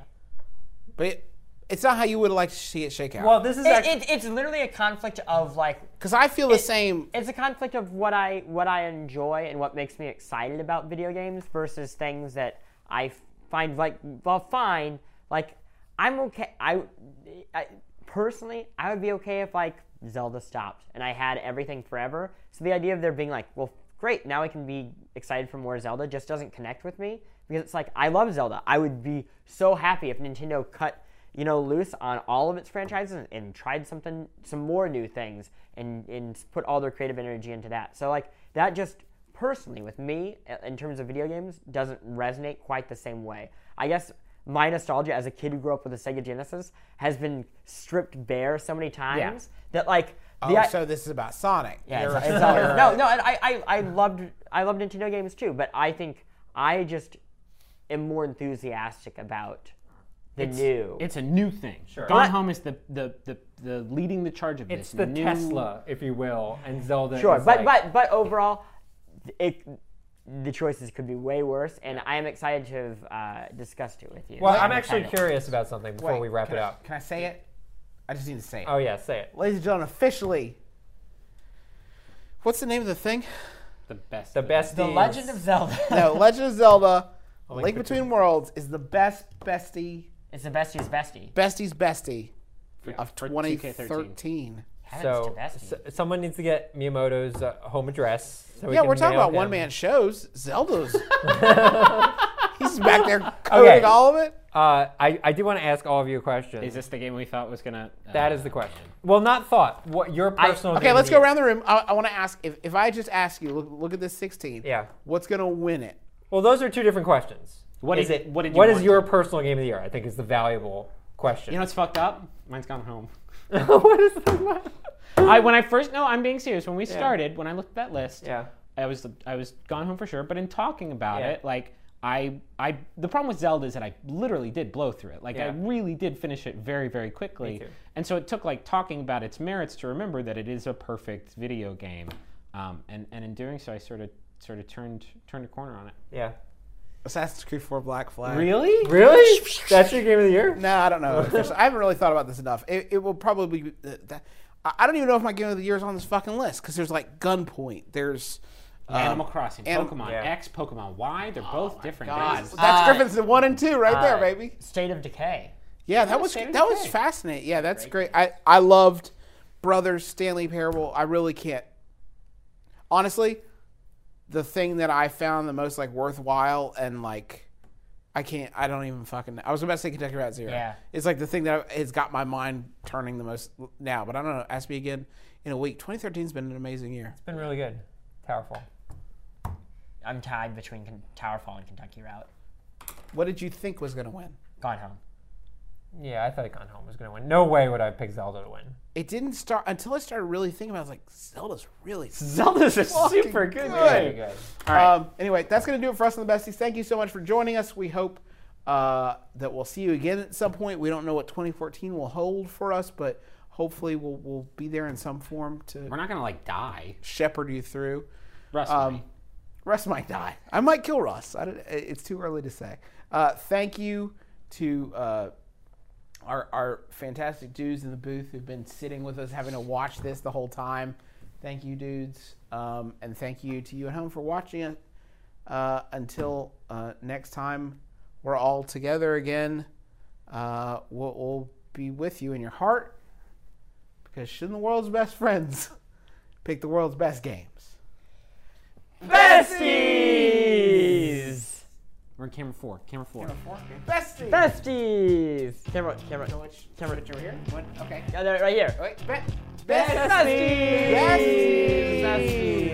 But it, it's not how you would like to see it shake out. Well, this is It, actually. it, it's literally a conflict of like. because I feel the it- same. It's a conflict of what I what I enjoy and what makes me excited about video games versus things that I f- find like well fine. Like I'm okay. I, I personally I would be okay if like Zelda stopped and I had everything forever. So the idea of there being like, well, great, now I can be excited for more Zelda just doesn't connect with me because it's like I love Zelda. I would be so happy if Nintendo cut, you know, loose on all of its franchises and, and tried something, some more new things, and and put all their creative energy into that. So like that just personally with me in terms of video games doesn't resonate quite the same way. I guess my nostalgia as a kid who grew up with a Sega Genesis has been stripped bare so many times that like Oh, the i- so this is about Sonic. yeah, You're it's, right. it's all, no, no. and I, I, I loved, I loved Nintendo games too, but I think I just am more enthusiastic about the It's, new. it's a new thing. Sure. Gone But- Home is the, the, the, the leading the charge of It's this. the new, Tesla, if you will, and Zelda. sure, is but like, but but overall, it the choices could be way worse, and I am excited to have uh, discussed it with you. Well, So I'm actually excited. curious about something before Wait, we wrap can it I- up. Can I say it? I just need to say it. Oh yeah, say it. Ladies and gentlemen, officially, what's the name of the thing? The best. The of best. The Legend of Zelda. No, Legend of Zelda: A Link Link Between Between Worlds is the best bestie, It's the bestie's bestie. bestie's bestie Yeah, of for twenty two K thirteen. thirteen. Heavens So, to bestie. s- someone needs to get Miyamoto's uh, home address. So we Yeah, can we're talking mail about him. one man shows. Zelda's. He's back there coding Okay. all of it. Uh, I, I do want to ask all of you a question. Is this the game we thought was gonna? Uh, That is the question. Well, not thought. What your personal? Okay, game let's of go the year. around the room. I, I want to ask if, if I just ask you, look, look at this sixteen. Yeah. What's gonna win it? Well, those are two different questions. What is did- it? what did you What is want? your personal game of the year? I think is the valuable question. You know what's fucked up? Mine's Gone Home. what is that? I when I first no, I'm being serious. When we started, when I looked at that list, Yeah. I was I was Gone Home for sure. But in talking about Yeah. it, like I I the problem with Zelda is that I literally did blow through it. Like I Yeah. really did finish it very very quickly. Me too. And so it took like talking about its merits to remember that it is a perfect video game. Um, and and in doing so, I sort of sort of turned turned a corner on it. Yeah. Assassin's Creed four Black Flag. Really? Really? That's your game of the year? No, I don't know. Officially, I haven't really thought about this enough. It, it will probably be. Uh, that, I I don't even know if my game of the year is on this fucking list because there's like Gunpoint. There's um, Animal Crossing, Anim- Pokemon Yeah. X, Pokemon Y. They're both different God, games. that's Uh, Griffin's the one and two right there, Uh, baby. State of Decay. Yeah, that was Stanley that was Parable. fascinating. Yeah, that's great. I I loved Brothers Stanley Parable. I really can't. Honestly, the thing that I found the most like worthwhile and like I can't. I don't even fucking. I was about to say Kentucky Route Zero. Yeah. It's like the thing that has got my mind turning the most now. But I don't know. Ask me again in a week. twenty thirteen has been an amazing year. It's been really good. Towerfall. I'm tied between Ken- Towerfall and Kentucky Route. What did you think was going to win? Gone Home. Yeah, I thought Gone Home was going to win. No way would I pick Zelda to win. It didn't start until I started really thinking about it. I was like, Zelda's really Zelda's a Fucking super good good. Very game. good. All right. Um, anyway, that's going to do it for us on the Besties. Thank you so much for joining us. We hope uh, that we'll see you again at some point. We don't know what twenty fourteen will hold for us, but hopefully we'll, we'll be there in some form to We're not gonna like die. shepherd you through. Russ Um, might. Russ might die. I might kill Russ. I don't, it's too early to say. Uh, thank you to uh, our, our fantastic dudes in the booth who've been sitting with us, having to watch this the whole time. Thank you, dudes. Um, and thank you to you at home for watching it. Uh, until uh, next time we're all together again, uh, we'll, we'll be with you in your heart, because shouldn't the world's best friends pick the world's best games? Besties! We're in camera four. Camera four. Besties! Besties! Camera, camera, So which, camera. which over here? What? Okay. Yeah, there, right here. Wait, be- Besties! Besties! Besties!